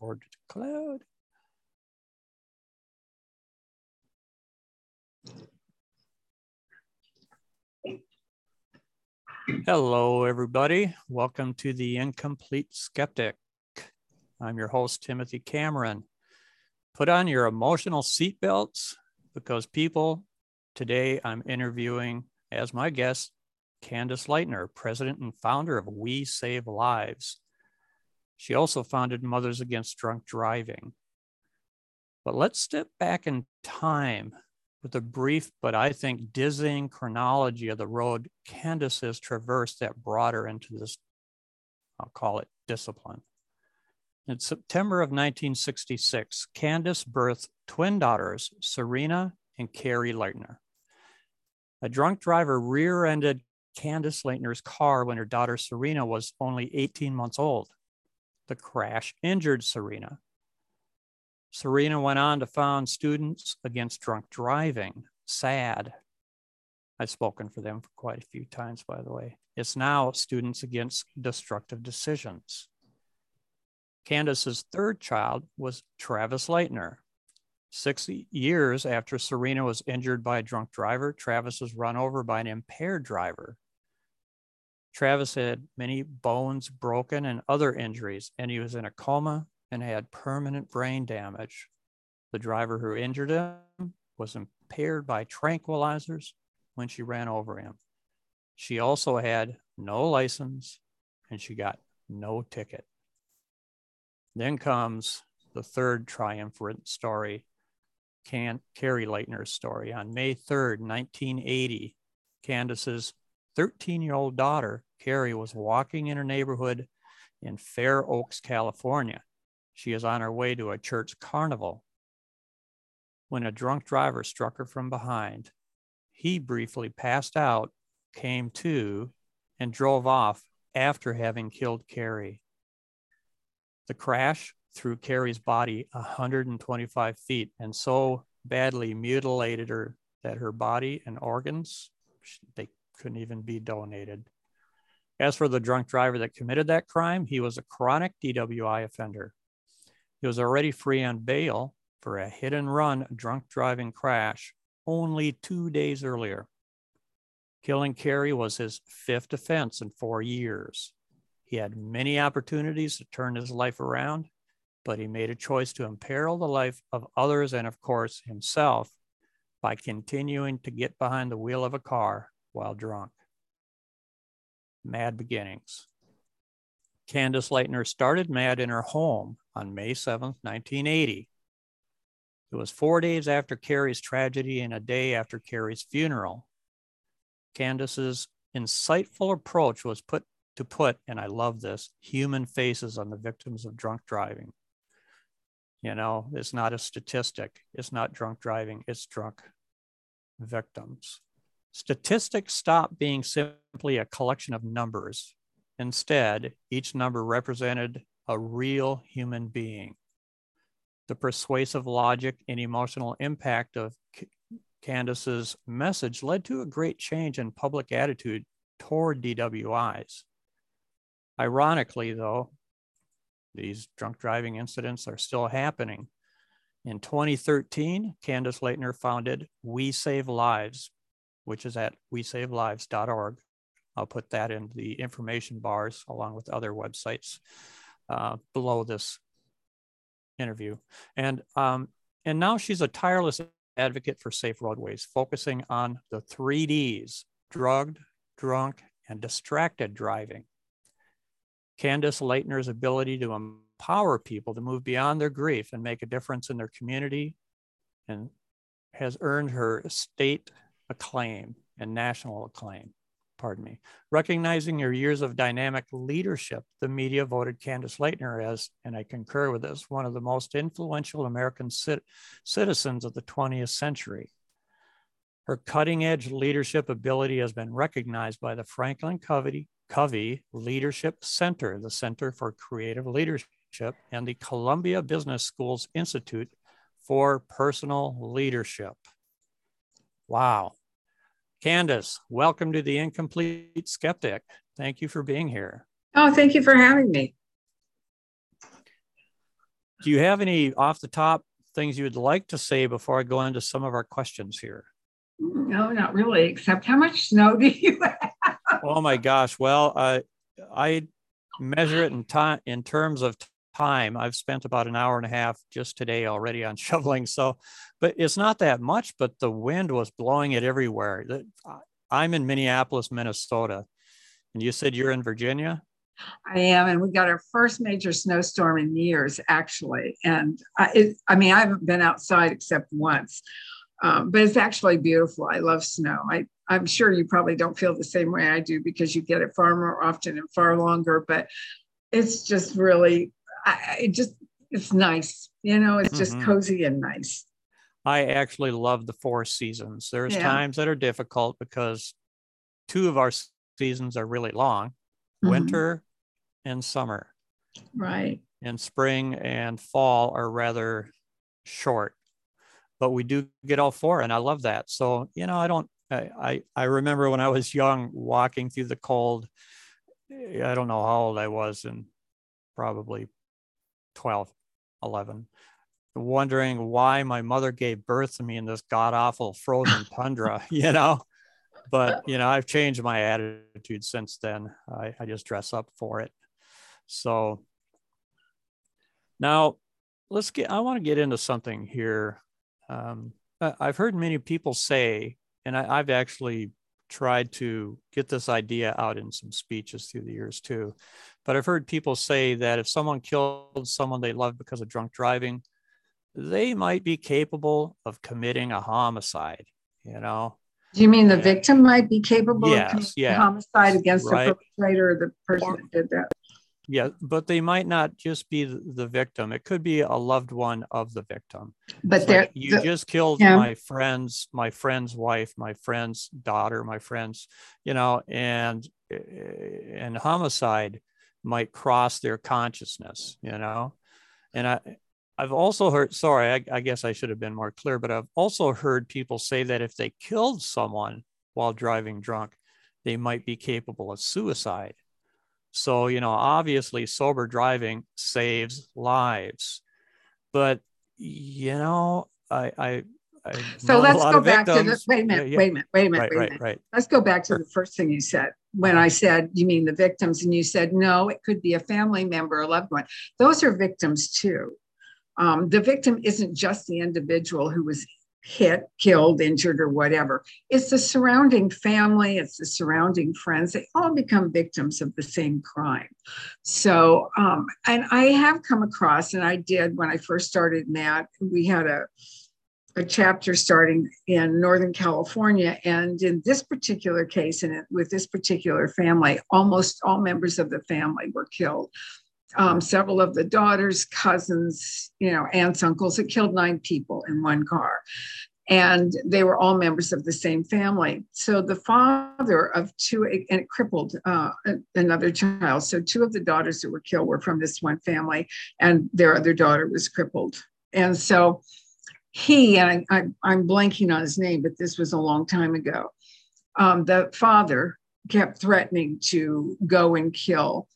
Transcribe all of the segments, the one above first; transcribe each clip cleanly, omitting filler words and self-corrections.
record to cloud. Hello, everybody. Welcome to the Incomplete Skeptic. I'm your host, Timothy Cameron. Put on your emotional seatbelts because today I'm interviewing as my guest, Candace Lightner, president and founder of We Save Lives. She also founded Mothers Against Drunk Driving. But let's step back in time with a brief, but I think dizzying chronology of the road Candace has traversed that brought her into this, I'll call it discipline. In September of 1966, Candace birthed twin daughters, Serena and Carrie Lightner. A drunk driver rear-ended Candace Lightner's car when her daughter Serena was only 18 months old. The crash injured Serena. Serena went on to found Students Against Drunk Driving, SAD. I've spoken for them for quite a few times, by the way. It's now Students Against Destructive Decisions. Candace's third child was Travis Lightner. 6 years after Serena was injured by a drunk driver, Travis was run over by an impaired driver. Travis had many bones broken and other injuries, and he was in a coma and had permanent brain damage. The driver who injured him was impaired by tranquilizers when she ran over him. She also had no license and she got no ticket. Then comes the third triumphant story, Carrie Lightner's story. On May 3rd, 1980, Candace's 13-year-old daughter, Carrie, was walking in her neighborhood in Fair Oaks, California. She is on her way to a church carnival when a drunk driver struck her from behind. He briefly passed out, came to, and drove off after having killed Carrie. The crash threw Carrie's body 125 feet and so badly mutilated her that her body and organs, they couldn't even be donated. As for the drunk driver that committed that crime, he was a chronic DWI offender. He was already free on bail for a hit and run drunk driving crash only 2 days earlier. Killing Carrie was his fifth offense in 4 years. He had many opportunities to turn his life around, but he made a choice to imperil the life of others and, of course, himself by continuing to get behind the wheel of a car while drunk. Mad beginnings. Candace Lightner started MAD in her home on May 7th, 1980. It was 4 days after Carrie's tragedy and a day after Carrie's funeral. Candace's insightful approach was to put, and I love this, human faces on the victims of drunk driving. You know, it's not a statistic. It's not drunk driving. It's drunk victims. Statistics stop being simply a collection of numbers. Instead, each number represented a real human being. The persuasive logic and emotional impact of Candace's message led to a great change in public attitude toward DWIs. Ironically, though, these drunk driving incidents are still happening. In 2013, Candace Lightner founded We Save Lives, which is at wesavelives.org. I'll put that in the information bars along with other websites below this interview. And now she's a tireless advocate for safe roadways, focusing on the 3 Ds: drugged, drunk, and distracted driving. Candace Lightner's ability to empower people to move beyond their grief and make a difference in their community and has earned her state acclaim and national acclaim. Recognizing her years of dynamic leadership, the media voted Candace Lightner as, and I concur with this, one of the most influential American citizens of the 20th century. Her cutting-edge leadership ability has been recognized by the Franklin Covey Leadership Center, the Center for Creative Leadership, and the Columbia Business Schools Institute for Personal Leadership. Wow. Candace, welcome to the Incomplete Skeptic. Thank you for being here. Oh, thank you for having me. Do you have any off the top things you would like to say before I go into some of our questions here? No, not really, except how much snow do you have? Oh my gosh. Well, I measure it in terms of time. I've spent about an hour and a half just today already on shoveling. So, but it's not that much, but the wind was blowing it everywhere. I'm in Minneapolis, Minnesota, and you said you're in Virginia? I am, and we got our first major snowstorm in years, actually. And I haven't been outside except once, but it's actually beautiful. I love snow. I'm sure you probably don't feel the same way I do because you get it far more often and far longer. But it's just really, it's nice. It's just cozy and nice. I actually love the 4 seasons. There's times that are difficult because 2 of our seasons are really long, winter and summer. Right. And spring and fall are rather short, but we do get all 4, and I love that. So, I remember when I was young walking through the cold. I don't know how old I was, and probably 12, 11, wondering why my mother gave birth to me in this god awful frozen tundra, but I've changed my attitude since then. I just dress up for it. So now I want to get into something here. I've heard many people say, and I've actually tried to get this idea out in some speeches through the years too, but I've heard people say that if someone killed someone they loved because of drunk driving, they might be capable of committing a homicide, Do you mean the victim might be capable of committing homicide against the perpetrator or the person that did that? Yeah, but they might not just be the victim. It could be a loved one of the victim. But you just killed my friend's wife, my friend's daughter, my friend's, and homicide might cross their consciousness, And I've also heard, sorry, I guess I should have been more clear, but I've also heard people say that if they killed someone while driving drunk, they might be capable of suicide. So, obviously sober driving saves lives, but, I so let's go back to the, wait a minute. Right. Let's go back to the first thing you said. When I said, you mean the victims, and you said, no, it could be a family member, a loved one. Those are victims too. The victim isn't just the individual who was hit, killed, injured, or whatever. It's the surrounding family, it's the surrounding friends. They all become victims of the same crime. So, and I have come across, and I did when I first started in that, we had a chapter starting in Northern California. And in this particular case, and with this particular family, almost all members of the family were killed. Several of the daughters, cousins, aunts, uncles. It killed 9 people in one car. And they were all members of the same family. So the father of 2, and it crippled another child. So 2 of the daughters that were killed were from this one family, and their other daughter was crippled. And so he, and I'm blanking on his name, but this was a long time ago, the father kept threatening to go and kill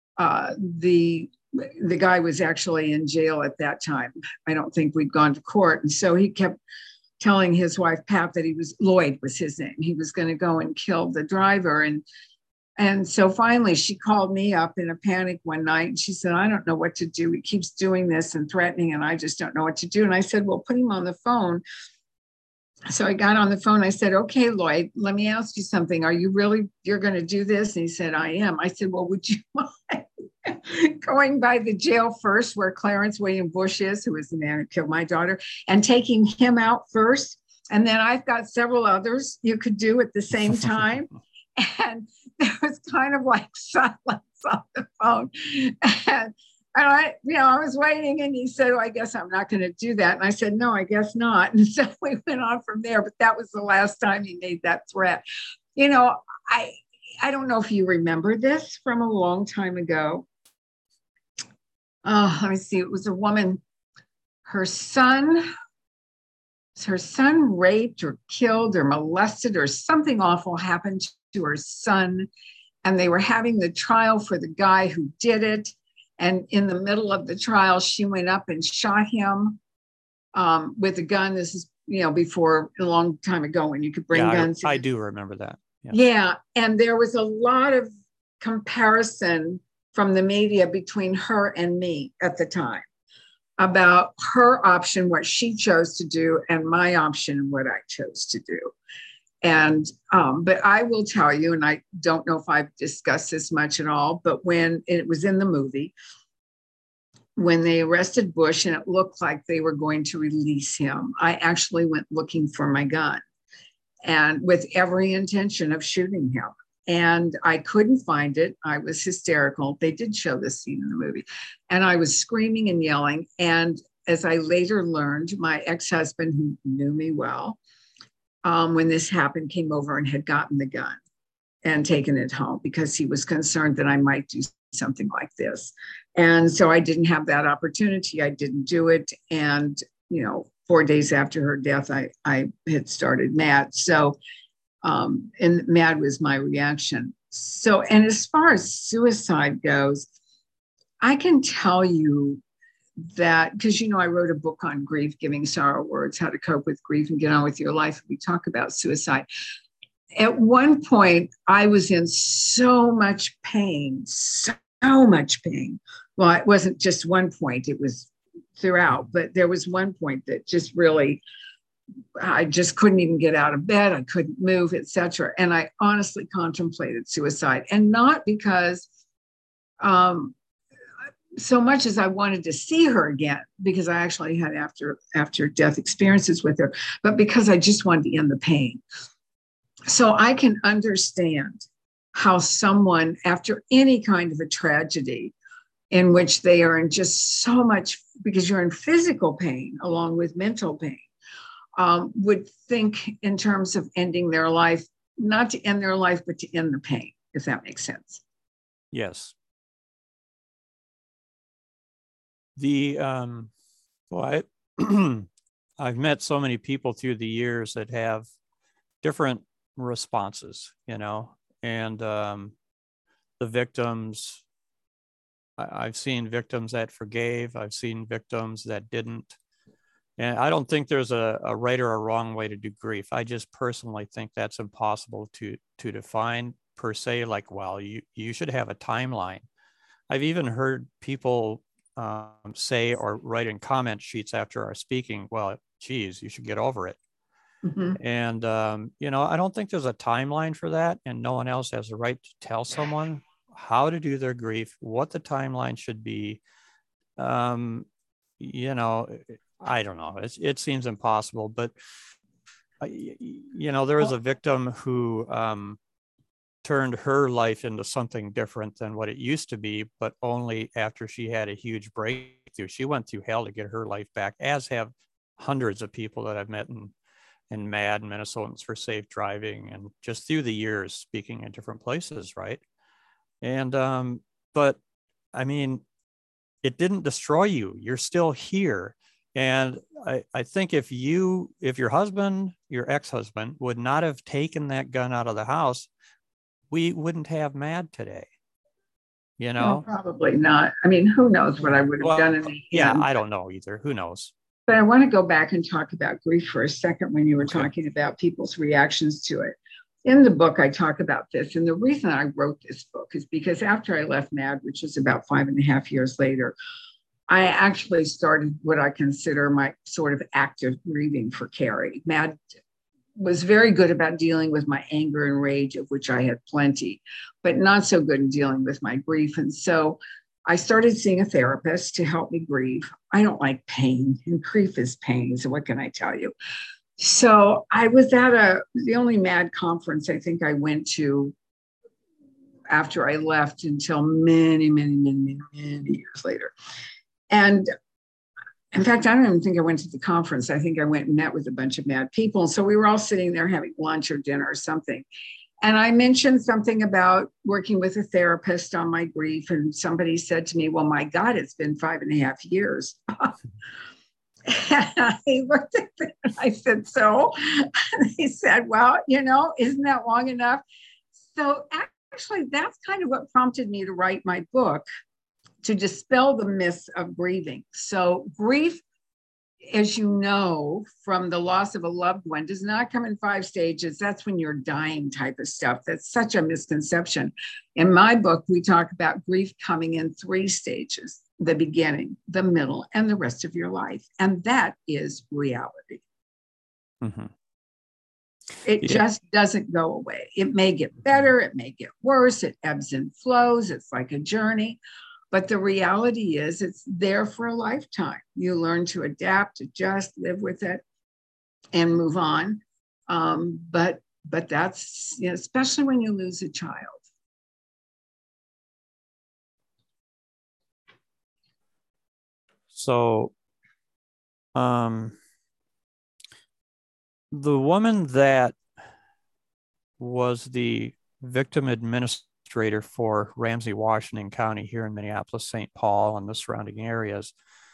the guy was actually in jail at that time. I don't think we'd gone to court. And so he kept telling his wife, Pat, that Lloyd was his name. He was going to go and kill the driver. And so finally she called me up in a panic one night. And she said, I don't know what to do. He keeps doing this and threatening, and I just don't know what to do. And I said, well, put him on the phone. So I got on the phone. I said, okay, Lloyd, let me ask you something. You're going to do this? And he said, I am. I said, well, would you mind going by the jail first where Clarence William Bush is, who is the man who killed my daughter, and taking him out first? And then I've got several others you could do at the same time. And there was kind of like silence on the phone. And I was waiting, and he said, oh, I guess I'm not going to do that. And I said, no, I guess not. And so we went on from there, but that was the last time he made that threat. I don't know if you remember this from a long time ago. Let me see. It was a woman, her son raped or killed or molested, or something awful happened to her son. And they were having the trial for the guy who did it. And in the middle of the trial, she went up and shot him with a gun. This is, before a long time ago when you could bring guns. I do remember that. Yes. Yeah. And there was a lot of comparison from the media between her and me at the time about her option, what she chose to do, and my option, what I chose to do. And, but I will tell you, and I don't know if I've discussed this much at all, but when it was in the movie, when they arrested Bush and it looked like they were going to release him, I actually went looking for my gun and with every intention of shooting him. And I couldn't find it. I was hysterical. They did show this scene in the movie. And I was screaming and yelling. And as I later learned, my ex-husband, who knew me well, when this happened, came over and had gotten the gun and taken it home because he was concerned that I might do something like this. And so I didn't have that opportunity. I didn't do it. And, 4 days after her death, I had started MAD. So, and MAD was my reaction. So, and as far as suicide goes, I can tell you that, because, I wrote a book on grief, Giving Sorrow Words, How to Cope with Grief and Get On With Your Life. We talk about suicide. At one point, I was in so much pain, so much pain. Well, it wasn't just one point, it was throughout, but there was one point that just really, I just couldn't even get out of bed. I couldn't move, etc. And I honestly contemplated suicide, and not because so much as I wanted to see her again, because I actually had after death experiences with her, but because I just wanted to end the pain. So I can understand how someone, after any kind of a tragedy in which they are in just so much, because you're in physical pain along with mental pain, would think in terms of ending their life, not to end their life, but to end the pain, if that makes sense. Yes. I've met so many people through the years that have different responses, and the victims, I've seen victims that forgave, I've seen victims that didn't. And I don't think there's a right or a wrong way to do grief. I just personally think that's impossible to define per se, like, well, you should have a timeline. I've even heard people say or write in comment sheets after our speaking, well, geez, you should get over it. Mm-hmm. And, I don't think there's a timeline for that. And no one else has a right to tell someone how to do their grief, what the timeline should be. I don't know. It seems impossible, but, there was a victim who turned her life into something different than what it used to be, but only after she had a huge breakthrough. She went through hell to get her life back, as have hundreds of people that I've met in MAD, Minnesotans for Safe Driving, and just through the years speaking in different places, right? And, but I mean, it didn't destroy you. You're still here. And I think if your husband, your ex-husband, would not have taken that gun out of the house, we wouldn't have MAD today. No, probably not. I mean, who knows what I would have done in the end. Yeah, I don't know either. Who knows? But I want to go back and talk about grief for a second when you were talking about people's reactions to it. In the book, I talk about this. And the reason I wrote this book is because after I left MAD, which was about 5.5 years later, I actually started what I consider my sort of active grieving for Carrie. MAD was very good about dealing with my anger and rage, of which I had plenty, but not so good in dealing with my grief. And so I started seeing a therapist to help me grieve. I don't like pain, and grief is pain. So what can I tell you? So I was at the only MAD conference I think I went to after I left until many, many, many, many years later. And in fact, I don't even think I went to the conference. I think I went and met with a bunch of MAD people. So we were all sitting there having lunch or dinner or something. And I mentioned something about working with a therapist on my grief. And somebody said to me, well, my God, it's been 5.5 years. And I looked at them and I said, so? And they said, well, isn't that long enough? So actually, that's kind of what prompted me to write my book. to dispel the myths of grieving. So grief, as you know, from the loss of a loved one does not come in 5 stages. That's when you're dying type of stuff. That's such a misconception. In my book, we talk about grief coming in 3 stages: the beginning, the middle, and the rest of your life. And that is reality. Mm-hmm. It just doesn't go away. It may get better, it may get worse, it ebbs and flows. It's like a journey. But the reality is it's there for a lifetime. You learn to adapt, adjust, live with it, and move on. But that's, you know, especially when you lose a child. So the woman that was the victim administrator for Ramsey, Washington County here in Minneapolis, St. Paul, and the surrounding areas.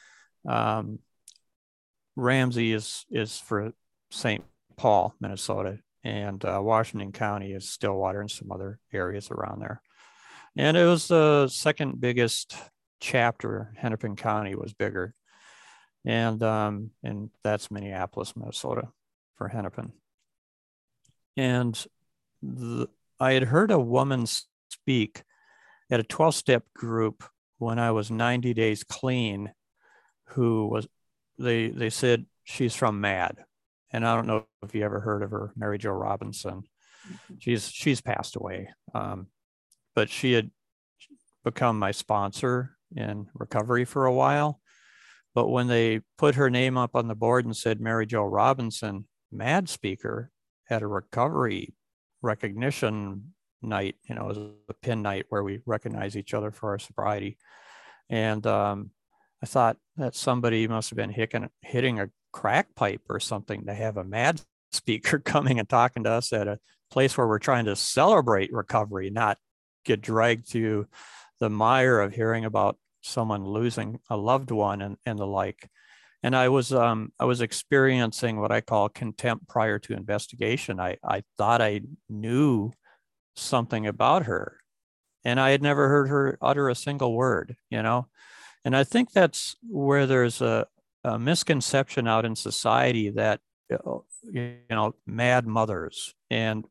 Ramsey is for St. Paul, Minnesota, and Washington County is Stillwater and some other areas around there. And it was the second biggest chapter. Hennepin County was bigger. And that's Minneapolis, Minnesota for Hennepin. And I had heard a woman speak at a 12-step group when I was 90 days clean, who was, they said she's from MAD. And I don't know if you ever heard of her, Mary Jo Robinson. She's passed away. But she had become my sponsor in recovery for a while. But when they put her name up on the board and said Mary Jo Robinson, MAD speaker, at a recovery recognition night, you know, it was a pin night where we recognize each other for our sobriety. And I thought that somebody must have been hitting a crack pipe or something to have a MAD speaker coming and talking to us at a place where we're trying to celebrate recovery, not get dragged through the mire of hearing about someone losing a loved one and the like. And I was experiencing what I call contempt prior to investigation. I thought I knew something about her, and I had never heard her utter a single word, you know. And I think that's where there's a misconception out in society that, you know, MAD mothers and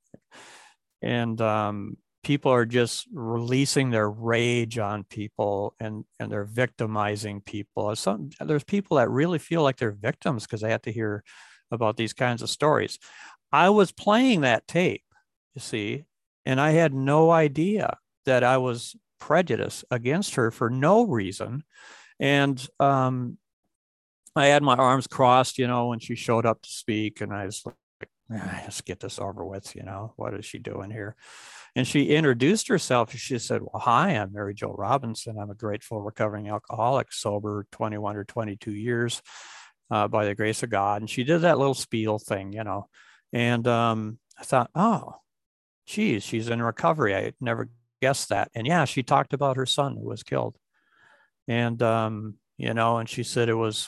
people are just releasing their rage on people and they're victimizing people. There's people that really feel like they're victims because they have to hear about these kinds of stories. I was playing that tape, you see, and I had no idea that I was prejudiced against her for no reason. And I had my arms crossed, you know, when she showed up to speak, and I was like, let's get this over with, you know, what is she doing here? And she introduced herself. She said, well, hi, I'm Mary Jo Robinson. I'm a grateful recovering alcoholic, sober 21 or 22 years by the grace of God. And she did that little spiel thing, you know. And I thought, oh, geez, she's in recovery. I never guessed that. And yeah, she talked about her son who was killed. And, you know, and she said it was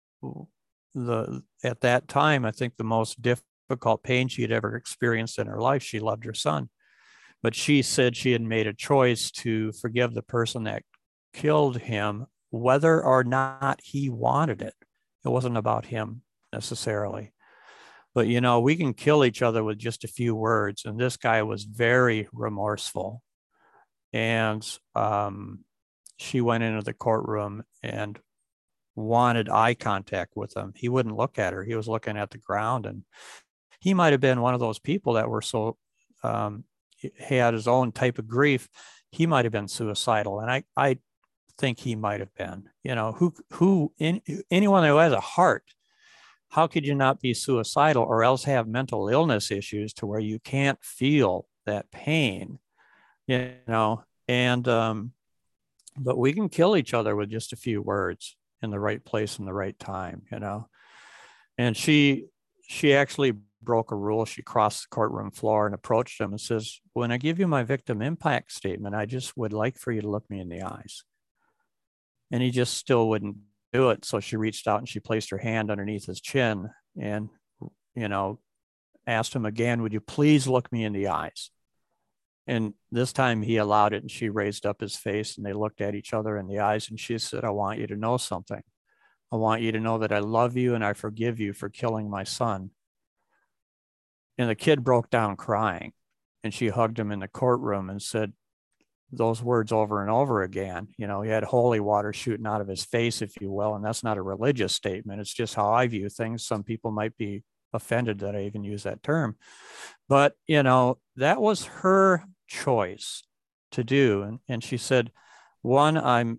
at that time, I think the most difficult pain she had ever experienced in her life. She loved her son. But she said she had made a choice to forgive the person that killed him, whether or not he wanted it. It wasn't about him necessarily. But, you know, we can kill each other with just a few words. And this guy was very remorseful. And she went into the courtroom and wanted eye contact with him. He wouldn't look at her. He was looking at the ground. And he might have been one of those people that were so... he had his own type of grief. He might have been suicidal. And I think he might have been, you know, anyone who has a heart, how could you not be suicidal or else have mental illness issues to where you can't feel that pain, you know? And, but we can kill each other with just a few words in the right place and the right time, you know? And she actually broke a rule. She crossed the courtroom floor and approached him and says, when I give you my victim impact statement, I just would like for you to look me in the eyes. And he just still wouldn't do it. So she reached out and she placed her hand underneath his chin and, you know, asked him again, would you please look me in the eyes? And this time he allowed it, and she raised up his face, and they looked at each other in the eyes, and she said, I want you to know something. I want you to know that I love you and I forgive you for killing my son. And the kid broke down crying, and she hugged him in the courtroom and said those words over and over again. You know, he had holy water shooting out of his face, if you will. And that's not a religious statement. It's just how I view things. Some people might be offended that I even use that term. But, you know, that was her choice to do. And she said, one,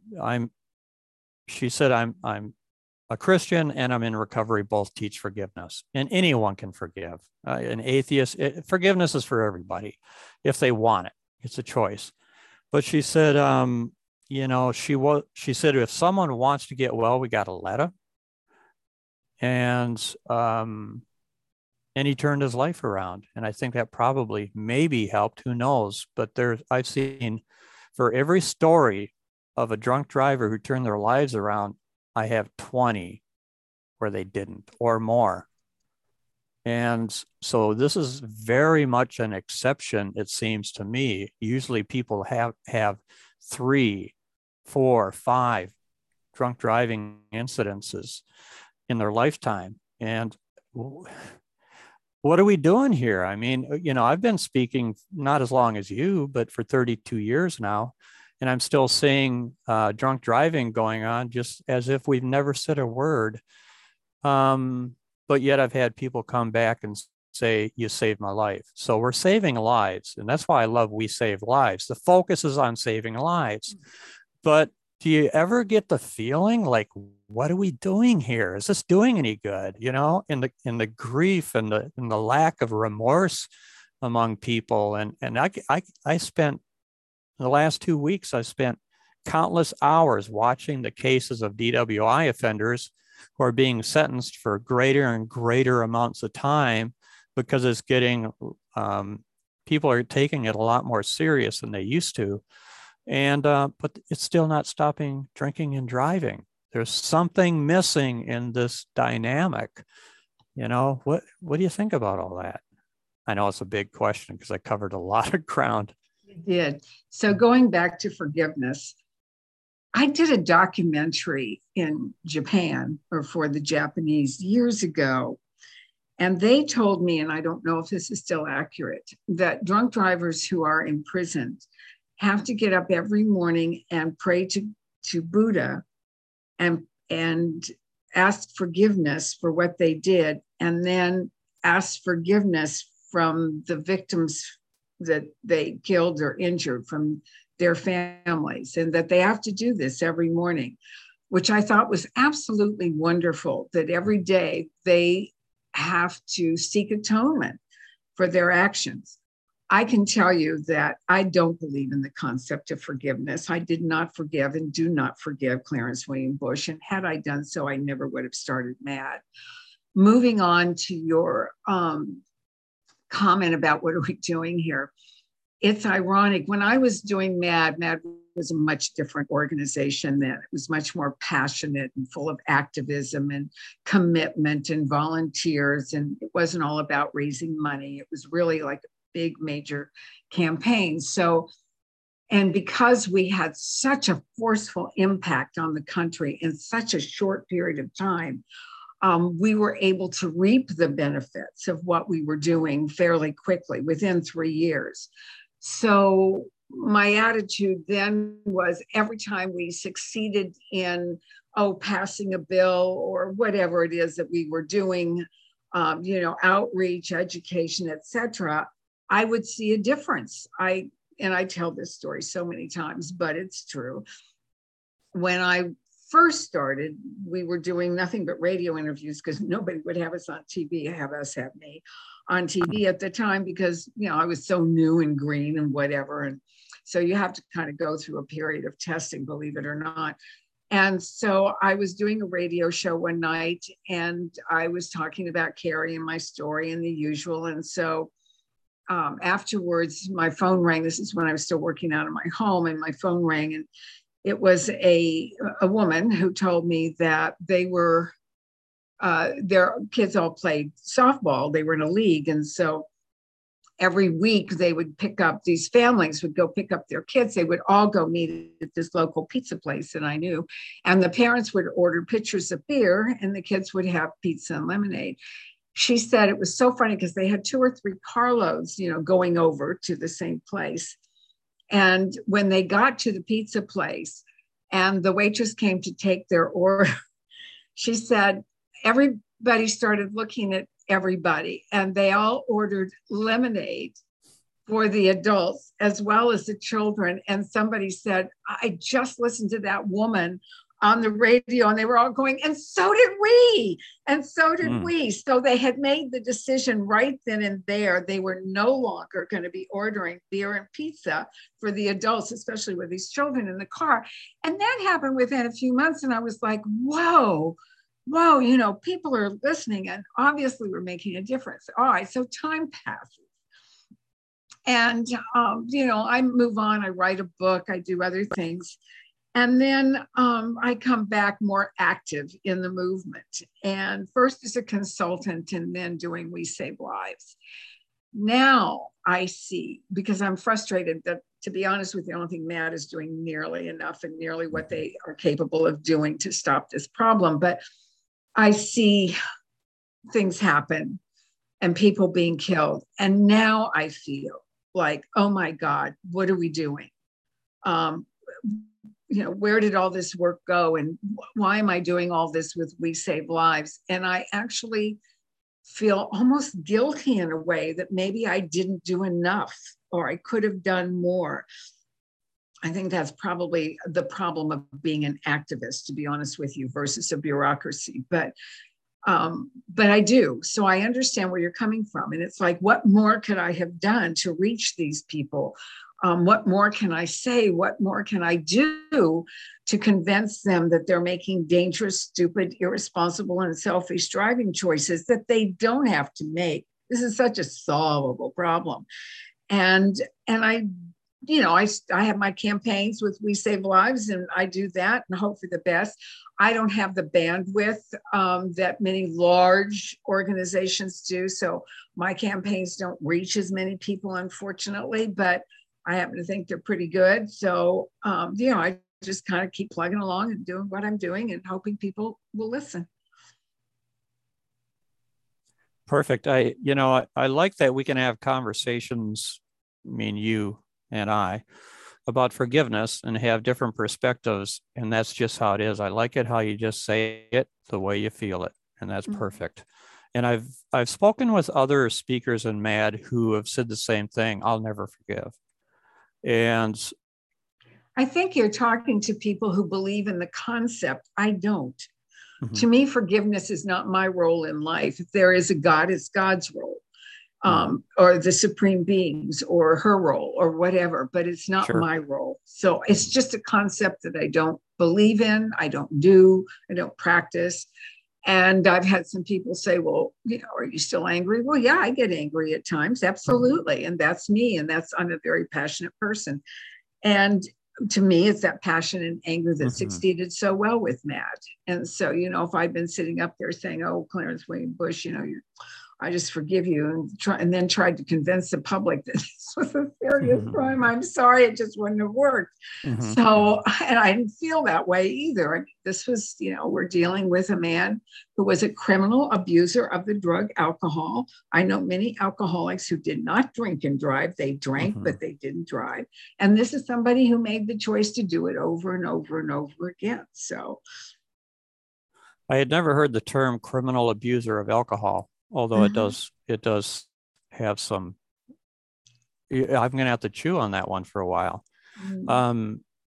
she said, I'm a Christian and I'm in recovery, both teach forgiveness, and anyone can forgive. An atheist, forgiveness is for everybody if they want it. It's a choice. But she said, you know, she said, if someone wants to get well, we got to let them. And he turned his life around. And I think that probably maybe helped, who knows? But I've seen for every story of a drunk driver who turned their lives around, I have 20 where they didn't, or more. And so this is very much an exception, it seems to me. Usually people have 3, 4, 5 drunk driving incidences in their lifetime. And what are we doing here? I mean, you know, I've been speaking not as long as you, but for 32 years now. And I'm still seeing drunk driving going on just as if we've never said a word. But yet I've had people come back and say, you saved my life. So we're saving lives. And that's why I love We Save Lives. The focus is on saving lives. But do you ever get the feeling like, what are we doing here? Is this doing any good? You know, in the grief and the lack of remorse among people. And I spent the last 2 weeks, I spent countless hours watching the cases of DWI offenders who are being sentenced for greater and greater amounts of time because it's getting, people are taking it a lot more serious than they used to. And, but it's still not stopping drinking and driving. There's something missing in this dynamic. You know, what do you think about all that? I know it's a big question because I covered a lot of ground. You did. So going back to forgiveness, I did a documentary in Japan or for the Japanese years ago. And they told me, and I don't know if this is still accurate, that drunk drivers who are imprisoned have to get up every morning and pray to Buddha and ask forgiveness for what they did, and then ask forgiveness from the victims that they killed or injured, from their families, and that they have to do this every morning, which I thought was absolutely wonderful, that every day they have to seek atonement for their actions. I can tell you that I don't believe in the concept of forgiveness. I did not forgive and do not forgive Clarence William Bush. And had I done so, I never would have started MADD. Moving on to your comment about what are we doing here. It's ironic. When I was doing MADD was a much different organization then. It was much more passionate and full of activism and commitment and volunteers. And it wasn't all about raising money. It was really like a big major campaign. So, and because we had such a forceful impact on the country in such a short period of time, we were able to reap the benefits of what we were doing fairly quickly, within 3 years. So my attitude then was, every time we succeeded in, passing a bill or whatever it is that we were doing, outreach, education, etc., I would see a difference. I tell this story so many times, but it's true. When I first started, we were doing nothing but radio interviews because nobody would have us on TV, have me on TV at the time, because, I was so new and green and whatever. And so you have to kind of go through a period of testing, believe it or not. And so I was doing a radio show one night and I was talking about Carrie and my story and the usual. And so afterwards, my phone rang. This is when I was still working out of my home, and my phone rang, and it was a woman who told me that they were, their kids all played softball. They were in a league. And so every week they would pick up, these families would go pick up their kids. They would all go meet at this local pizza place that I knew. And the parents would order pitchers of beer and the kids would have pizza and lemonade. She said it was so funny because they had 2 or 3 carloads, going over to the same place. And when they got to the pizza place and the waitress came to take their order, she said, everybody started looking at everybody and they all ordered lemonade for the adults as well as the children. And somebody said, I just listened to that woman on the radio, and they were all going, and so did we, and so did we. So they had made the decision right then and there. They were no longer going to be ordering beer and pizza for the adults, especially with these children in the car. And that happened within a few months. And I was like, whoa, people are listening, and obviously we're making a difference. All right, so time passes. And, I move on, I write a book, I do other things. And then I come back more active in the movement. And first as a consultant and then doing We Save Lives. Now I see, because I'm frustrated that, to be honest with you, I don't think MADD is doing nearly enough and nearly what they are capable of doing to stop this problem. But I see things happen and people being killed. And now I feel like, oh my God, what are we doing? Where did all this work go? And why am I doing all this with We Save Lives? And I actually feel almost guilty in a way that maybe I didn't do enough or I could have done more. I think that's probably the problem of being an activist, to be honest with you, versus a bureaucracy. But I do. So I understand where you're coming from. And it's like, what more could I have done to reach these people? What more can I say? What more can I do to convince them that they're making dangerous, stupid, irresponsible, and selfish driving choices that they don't have to make? This is such a solvable problem. And I have my campaigns with We Save Lives, and I do that and hope for the best. I don't have the bandwidth that many large organizations do. So my campaigns don't reach as many people, unfortunately, but I happen to think they're pretty good. So, I just kind of keep plugging along and doing what I'm doing and hoping people will listen. Perfect. I like that we can have conversations, you and I, about forgiveness and have different perspectives. And that's just how it is. I like it how you just say it the way you feel it. And that's perfect. And I've spoken with other speakers in MADD who have said the same thing. I'll never forgive. And I think you're talking to people who believe in the concept. I don't. To me, forgiveness is not my role in life. If there is a God, it's God's role, or the supreme beings, or her role, or whatever, but it's not my role. So it's just a concept that I don't believe in, I don't do, I don't practice. And I've had some people say, well, are you still angry? Well, yeah, I get angry at times. Absolutely. And that's me. And I'm a very passionate person. And to me, it's that passion and anger that succeeded so well with MADD. And so, if I'd been sitting up there saying, oh, Clarence William Bush, I just forgive you, and then tried to convince the public that this was a serious crime. I'm sorry, it just wouldn't have worked. So, and I didn't feel that way either. This was, we're dealing with a man who was a criminal abuser of the drug alcohol. I know many alcoholics who did not drink and drive. They drank, but they didn't drive. And this is somebody who made the choice to do it over and over and over again. So I had never heard the term criminal abuser of alcohol. Although it does have some, I'm going to have to chew on that one for a while. The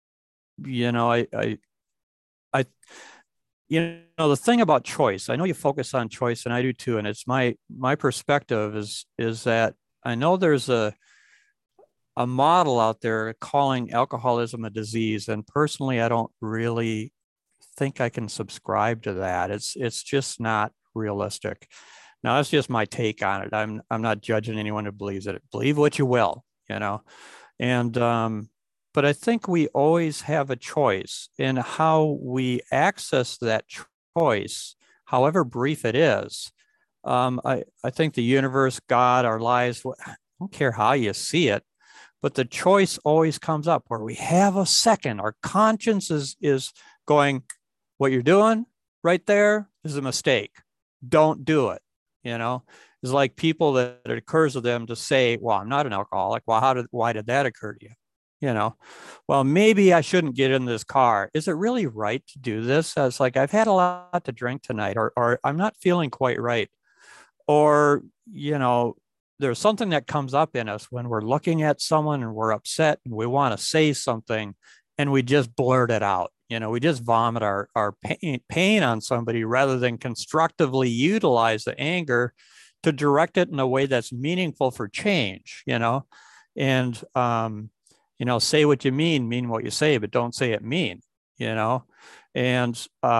thing about choice, I know you focus on choice and I do too. And it's my perspective is that I know there's a model out there calling alcoholism a disease. And personally, I don't really think I can subscribe to that. It's just not realistic. Now, that's just my take on it. I'm not judging anyone who believes it. Believe what you will, And but I think we always have a choice in how we access that choice, however brief it is. I think the universe, God, our lives, don't care how you see it, but the choice always comes up where we have a second. Our conscience is going, what you're doing right there is a mistake. Don't do it. It's like people that it occurs to them to say, well, I'm not an alcoholic. Well, why did that occur to you? Well, maybe I shouldn't get in this car. Is it really right to do this? It's like, I've had a lot to drink tonight, or I'm not feeling quite right. Or, there's something that comes up in us when we're looking at someone and we're upset and we want to say something and we just blurt it out. We just vomit our pain on somebody rather than constructively utilize the anger to direct it in a way that's meaningful for change, and, say what you mean what you say, but don't say it mean, and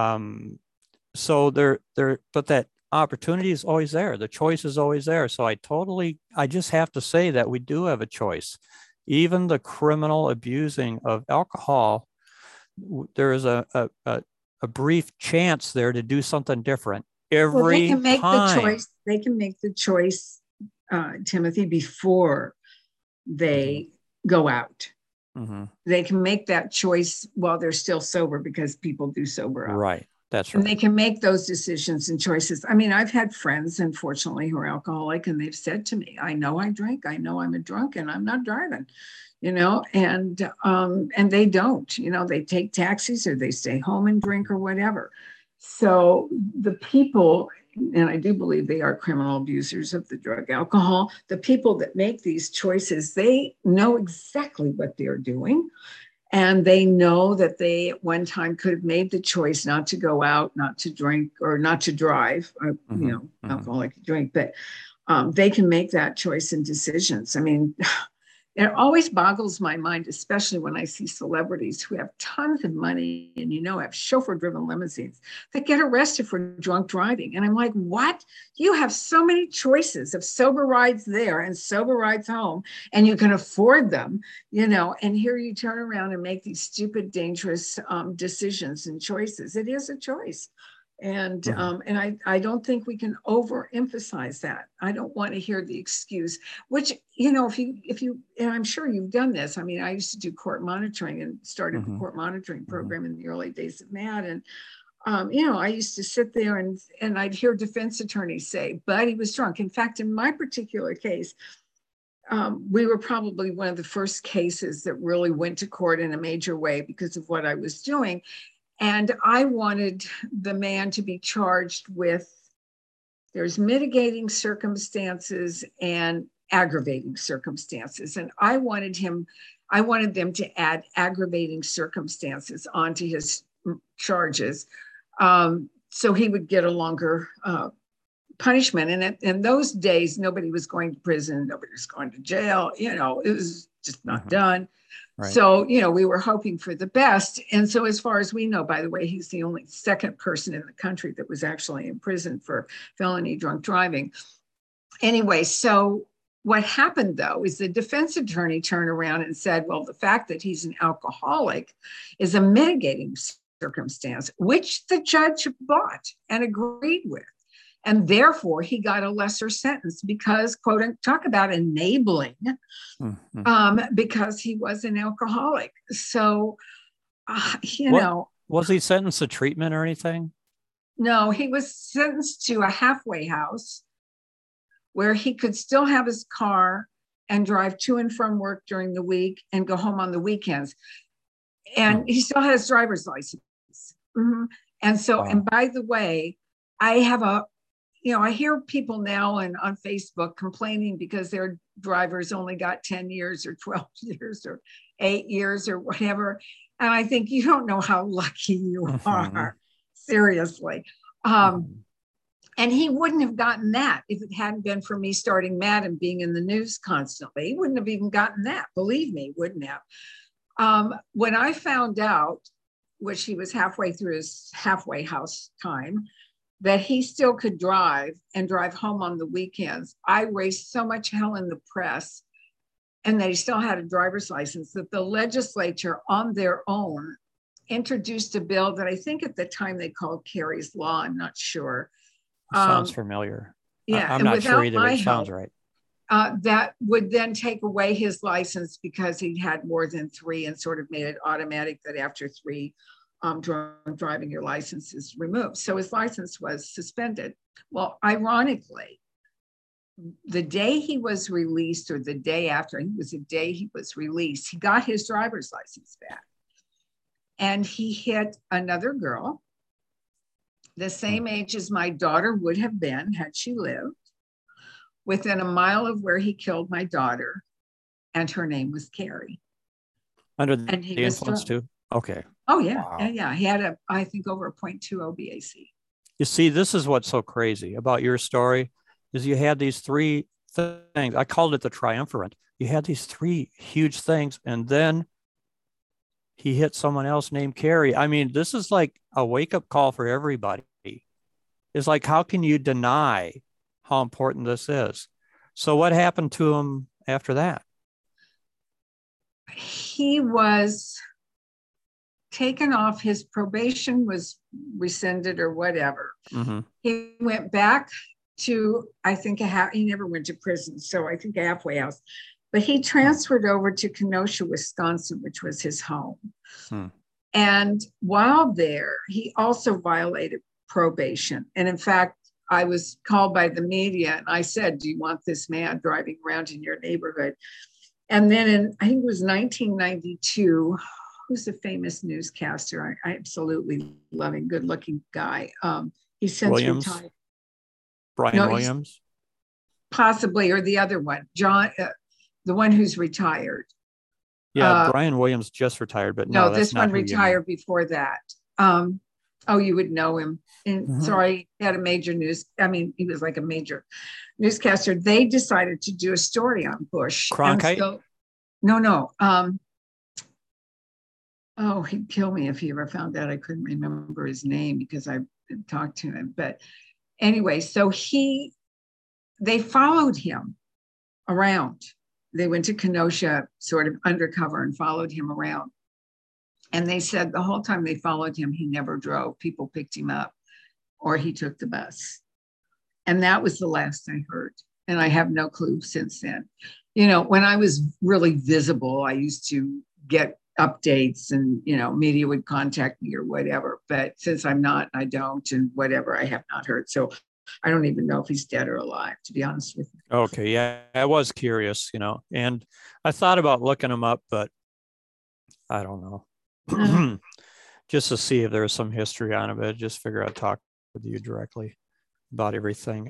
so but that opportunity is always there. The choice is always there. So I just have to say that we do have a choice. Even the criminal abusing of alcohol, there is a brief chance there to do something different every time. They can make the choice, Timothy, before they go out. Mm-hmm. They can make that choice while they're still sober, because people do sober up. Right. That's right. And they can make those decisions and choices. I mean, I've had friends, unfortunately, who are alcoholic, and they've said to me, I know I drink, I know I'm a drunk, and I'm not driving, and they don't, they take taxis or they stay home and drink or whatever. So the people, and I do believe they are criminal abusers of the drug alcohol, the people that make these choices, they know exactly what they're doing. And they know that they at one time could have made the choice not to go out, not to drink, or not to drive, alcoholic drink, but they can make that choice and decisions. I mean, it always boggles my mind, especially when I see celebrities who have tons of money and, have chauffeur-driven limousines that get arrested for drunk driving. And I'm like, what? You have so many choices of sober rides there and sober rides home, and you can afford them, and here you turn around and make these stupid, dangerous decisions and choices. It is a choice. And I don't think we can overemphasize that. I don't want to hear the excuse, which, if you, and I'm sure you've done this. I mean, I used to do court monitoring and started the court monitoring program in the early days of MAD. And, I used to sit there and I'd hear defense attorneys say, but he was drunk. In fact, in my particular case, we were probably one of the first cases that really went to court in a major way because of what I was doing. And I wanted the man to be charged with, there's mitigating circumstances and aggravating circumstances. And I wanted them to add aggravating circumstances onto his charges. So he would get a longer punishment. And in those days, nobody was going to prison, nobody was going to jail. It was just not done. Right. So, we were hoping for the best. And so as far as we know, by the way, he's the only second person in the country that was actually in prison for felony drunk driving. Anyway, so what happened, though, is the defense attorney turned around and said, well, the fact that he's an alcoholic is a mitigating circumstance, which the judge bought and agreed with. And therefore, he got a lesser sentence because, quote, talk about enabling, because he was an alcoholic. So, Was he sentenced to treatment or anything? No, he was sentenced to a halfway house where he could still have his car and drive to and from work during the week and go home on the weekends. And he still has driver's license. And so, and by the way, I have I hear people now and on Facebook complaining because their drivers only got 10 years or 12 years or 8 years or whatever. And I think you don't know how lucky you are, seriously. And he wouldn't have gotten that if it hadn't been for me starting MAD and being in the news constantly. He wouldn't have even gotten that. Believe me, wouldn't have. When I found out, which he was halfway through his halfway house time, that he still could drive and drive home on the weekends, I raised so much hell in the press, and that he still had a driver's license, that the legislature on their own introduced a bill that I think at the time they called Kerry's Law. I'm not sure. Sounds familiar. Yeah. I'm not sure either, but it sounds right. that would then take away his license because he had more than 3 and sort of made it automatic that after 3 drunk driving, your license is removed. So his license was suspended. Well, ironically, the day he was released, or the day after, it was the day he was released, he got his driver's license back. And he hit another girl, the same age as my daughter would have been had she lived, within a mile of where he killed my daughter. And her name was Carrie. Under the influence too? Okay. Oh, yeah. Wow. Yeah. He had I think over a 0.20 BAC. You see, this is what's so crazy about your story is you had these 3 things. I called it the triumvirate. You had these 3 huge things, and then he hit someone else named Carrie. I mean, this is like a wake-up call for everybody. It's like, how can you deny how important this is? So what happened to him after that? He was taken off. His probation was rescinded or whatever. Mm-hmm. He went back to, I think, he never went to prison, so I think a halfway house. But he transferred over to Kenosha, Wisconsin, which was his home. And while there, he also violated probation. And in fact, I was called by the media and I said, do you want this man driving around in your neighborhood? And then in, I think it was 1992, who's a famous newscaster? I absolutely love him, good looking guy. He's since retired. Brian Williams? Possibly, or the other one, John, the one who's retired. Yeah, Brian Williams just retired, but no, this one retired before that. Oh, you would know him. And sorry, he had a major he was like a major newscaster. They decided to do a story on Bush. Cronkite? No. Oh, he'd kill me if he ever found out I couldn't remember his name because I talked to him. But anyway, so they followed him around. They went to Kenosha sort of undercover and followed him around. And they said the whole time they followed him, he never drove. People picked him up or he took the bus. And that was the last I heard. And I have no clue since then. You know, when I was really visible, I used to get updates and, media would contact me or whatever. But since I'm not, I don't, and whatever, I have not heard. So I don't even know if he's dead or alive, to be honest with you. Okay. Yeah. I was curious, and I thought about looking him up, but I don't know. Just to see if there was some history on it, but just figure I'd talk with you directly about everything.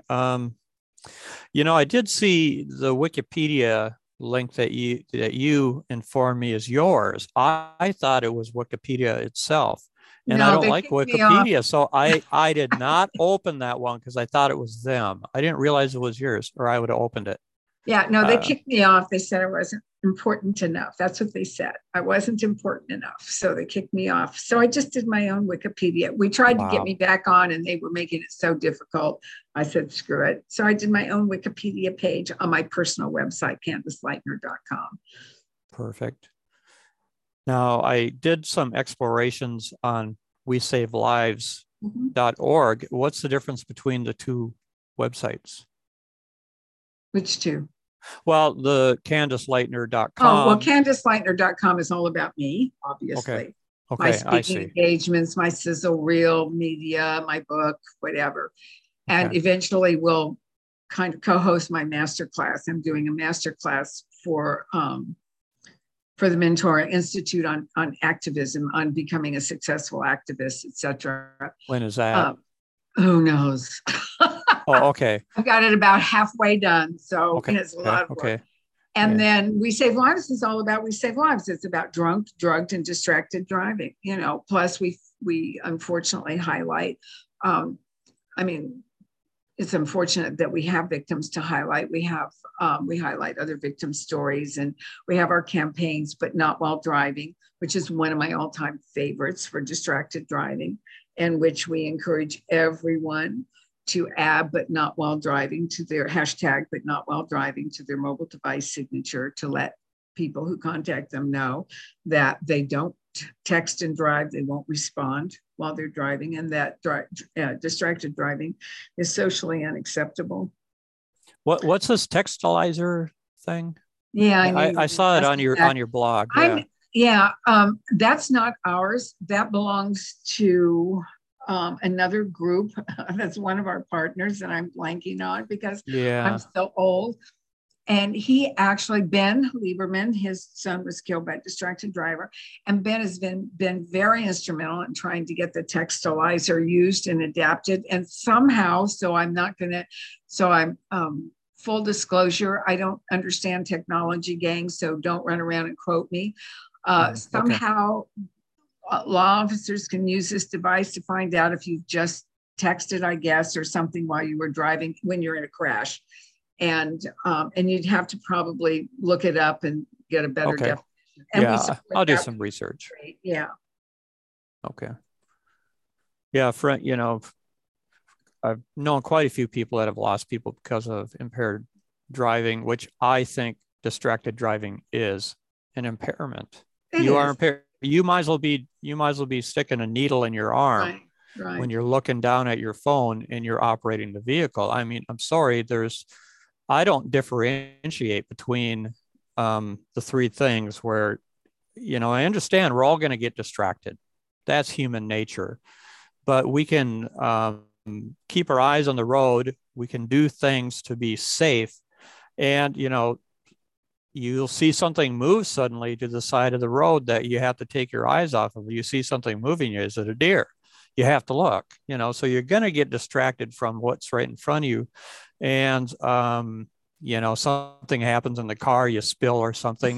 I did see the Wikipedia link that you informed me is yours. I thought it was Wikipedia itself. And I don't like Wikipedia, so I did not open that one because I thought it was them. I didn't realize it was yours, or I would have opened it. Yeah, no, they kicked me off. They said I wasn't important enough. That's what they said. I wasn't important enough, so they kicked me off. So I just did my own Wikipedia. We tried to get me back on, and they were making it so difficult. I said, screw it. So I did my own Wikipedia page on my personal website, Candaceleitner.com. Perfect. Now, I did some explorations on WeSaveLives.org. What's the difference between the 2 websites? Which 2? Well, the Candaceleitner.com. Oh, well, Candaceleitner.com is all about me, obviously. Okay, my speaking engagements, my sizzle reel media, my book, whatever. And eventually we'll kind of co-host my masterclass. I'm doing a masterclass for the Mentor Institute on activism, on becoming a successful activist, etc. When is that? Who knows? Oh, okay. I've got it about halfway done, so it's a lot of work. Okay. And then We Save Lives is all about We Save Lives. It's about drunk, drugged, and distracted driving. Plus we unfortunately highlight. It's unfortunate that we have victims to highlight. We highlight other victim stories, and we have our campaigns, but not while driving, which is one of my all-time favorites for distracted driving, in which we encourage everyone to add but not while driving to their hashtag, but not while driving, to their mobile device signature, to let people who contact them know that they don't text and drive, they won't respond while they're driving, and that distracted driving is socially unacceptable. What's this textilizer thing? Yeah, I I, knew I you were saw it asking that. on your blog. I'm Yeah. yeah, that's not ours. That belongs to another group. That's one of our partners that I'm blanking on because I'm Yeah. so old. And he actually, Ben Lieberman, his son was killed by a distracted driver. And Ben has been very instrumental in trying to get the textilizer used and adapted. And somehow, so I'm not going to, so I'm full disclosure, I don't understand technology, gang, so don't run around and quote me. Okay. Somehow, law officers can use this device to find out if you've just texted, I guess, or something while you were driving when you're in a crash. And you'd have to probably look it up and get a better Okay. definition. And we Yeah. support I'll do that. some research. Great. Yeah. Okay. Yeah. I've known quite a few people that have lost people because of impaired driving, which I think distracted driving is an impairment. It You are is. impaired. You might as well be sticking a needle in your arm Right. Right. when you're looking down at your phone and you're operating the vehicle. I mean, I'm sorry, I don't differentiate between the three things where, I understand we're all going to get distracted. That's human nature, but we can keep our eyes on the road. We can do things to be safe. And, you'll see something move suddenly to the side of the road that you have to take your eyes off of. You see something moving, is it a deer? You have to look, so you're going to get distracted from what's right in front of you. And, something happens in the car, you spill or something,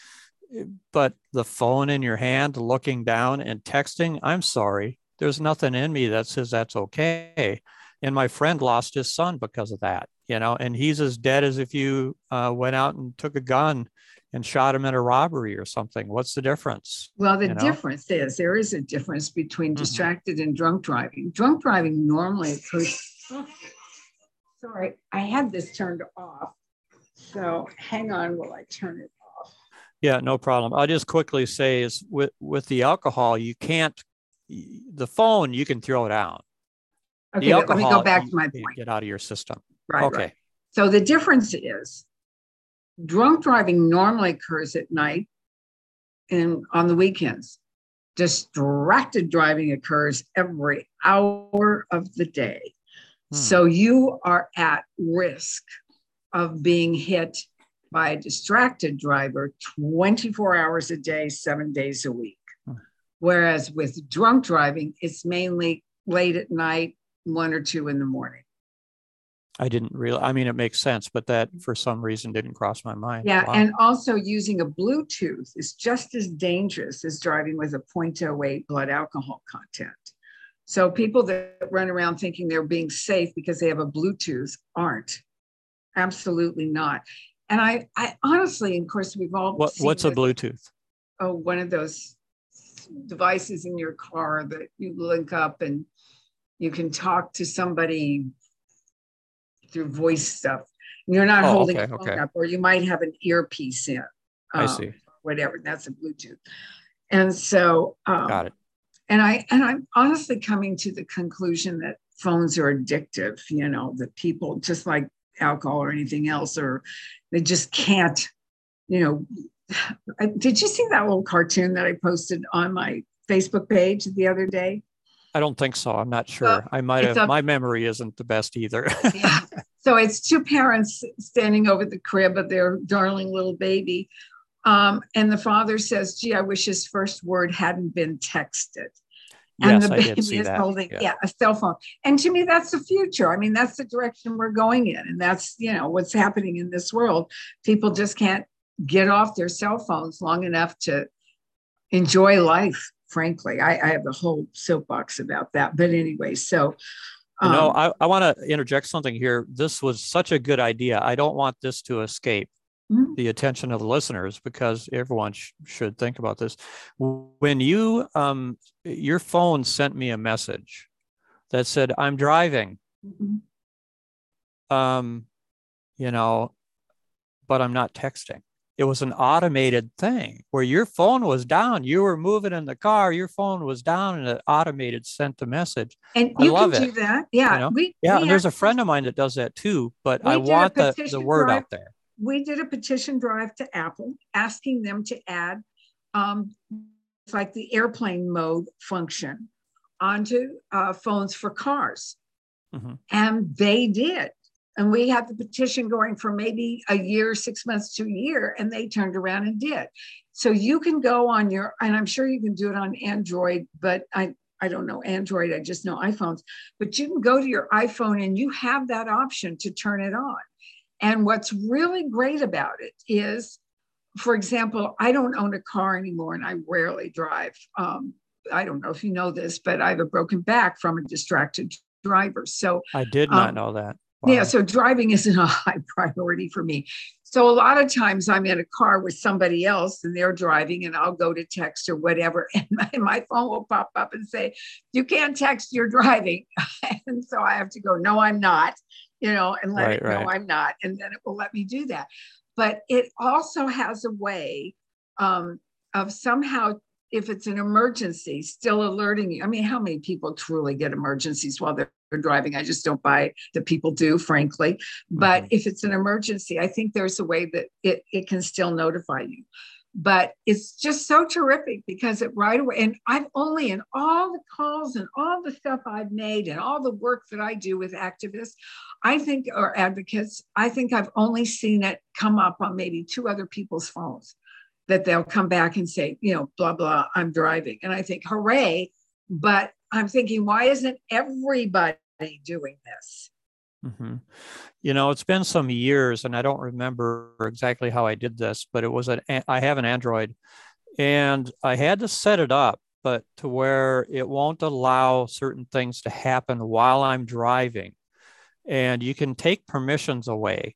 but the phone in your hand, looking down and texting, I'm sorry, there's nothing in me that says that's okay. And my friend lost his son because of that, and he's as dead as if you went out and took a gun and shot him in a robbery or something. What's the difference? Well, the difference is there is a difference between distracted and drunk driving. Drunk driving normally occurs. Oh, sorry, I had this turned off. So hang on while I turn it off. Yeah, no problem. I'll just quickly say is with the alcohol, you can't, the phone, you can throw it out. Okay, the alcohol, let me go back to my point. Get out of your system. Right. Okay. Right. So the difference is drunk driving normally occurs at night and on the weekends. Distracted driving occurs every hour of the day. So you are at risk of being hit by a distracted driver 24 hours a day, 7 days a week. Whereas with drunk driving, it's mainly late at night, 1 or 2 in the morning. I didn't realize, I mean, it makes sense, but that for some reason didn't cross my mind. Yeah. Wow. And also using a Bluetooth is just as dangerous as driving with a 0.08 blood alcohol content. So people that run around thinking they're being safe because they have a Bluetooth aren't. Absolutely not. And I honestly, of course, we've all what's a Bluetooth? Oh, one of those devices in your car that you link up and you can talk to somebody through voice stuff. You're not holding a phone up, or you might have an earpiece in. I see. Whatever. That's a Bluetooth. And so, got it. And I'm honestly coming to the conclusion that phones are addictive. That people, just like alcohol or anything else, or they just can't. Did you see that little cartoon that I posted on my Facebook page the other day? I don't think so. I'm not sure. I might have. My memory isn't the best either. Yeah. So it's 2 parents standing over the crib of their darling little baby. And the father says, gee, I wish his first word hadn't been texted. And yes, the baby is holding a cell phone. And to me, that's the future. I mean, that's the direction we're going in. And that's, what's happening in this world. People just can't get off their cell phones long enough to enjoy life. Frankly, I have a whole soapbox about that. But anyway, so. I want to interject something here. This was such a good idea. I don't want this to escape the attention of the listeners, because everyone should think about this. When you, your phone sent me a message that said, I'm driving, but I'm not texting. it was an automated thing where your phone was down. You were moving in the car, your phone was down, and it automated sent the message. And I you can love do it. that. You Yeah. know, We yeah. we And there's a actually friend of mine that does that too. But I we did a want the petition word drive. out there. We did a petition drive to Apple asking them to add like the airplane mode function onto phones for cars. Mm-hmm. And they did. And we had the petition going for maybe a year, 6 months to a year, and they turned around and did. So you can go on your, and I'm sure you can do it on Android, but I don't know Android, I just know iPhones. But you can go to your iPhone and you have that option to turn it on. And what's really great about it is, for example, I don't own a car anymore and I rarely drive. I don't know if you know this, but I have a broken back from a distracted driver. So I did not know that. Wow. Yeah, so driving isn't a high priority for me. So a lot of times I'm in a car with somebody else and they're driving and I'll go to text or whatever. And my phone will pop up and say, you can't text, you're driving. And so I have to go, no, I'm not, and let it know I'm not. And then it will let me do that. But it also has a way of somehow, if it's an emergency, still alerting you. I mean, how many people truly get emergencies while they're driving? I just don't buy that people do, frankly. But if it's an emergency, I think there's a way that it can still notify you. But it's just so terrific because it right away, and I've only, in all the calls and all the stuff I've made and all the work that I do with activists, or advocates, I think I've only seen it come up on maybe 2 other people's phones, that they'll come back and say, blah, blah, I'm driving. And I think, hooray. But I'm thinking, why isn't everybody doing this? Mm-hmm. It's been some years and I don't remember exactly how I did this, but I have an Android and I had to set it up, but to where it won't allow certain things to happen while I'm driving. And you can take permissions away.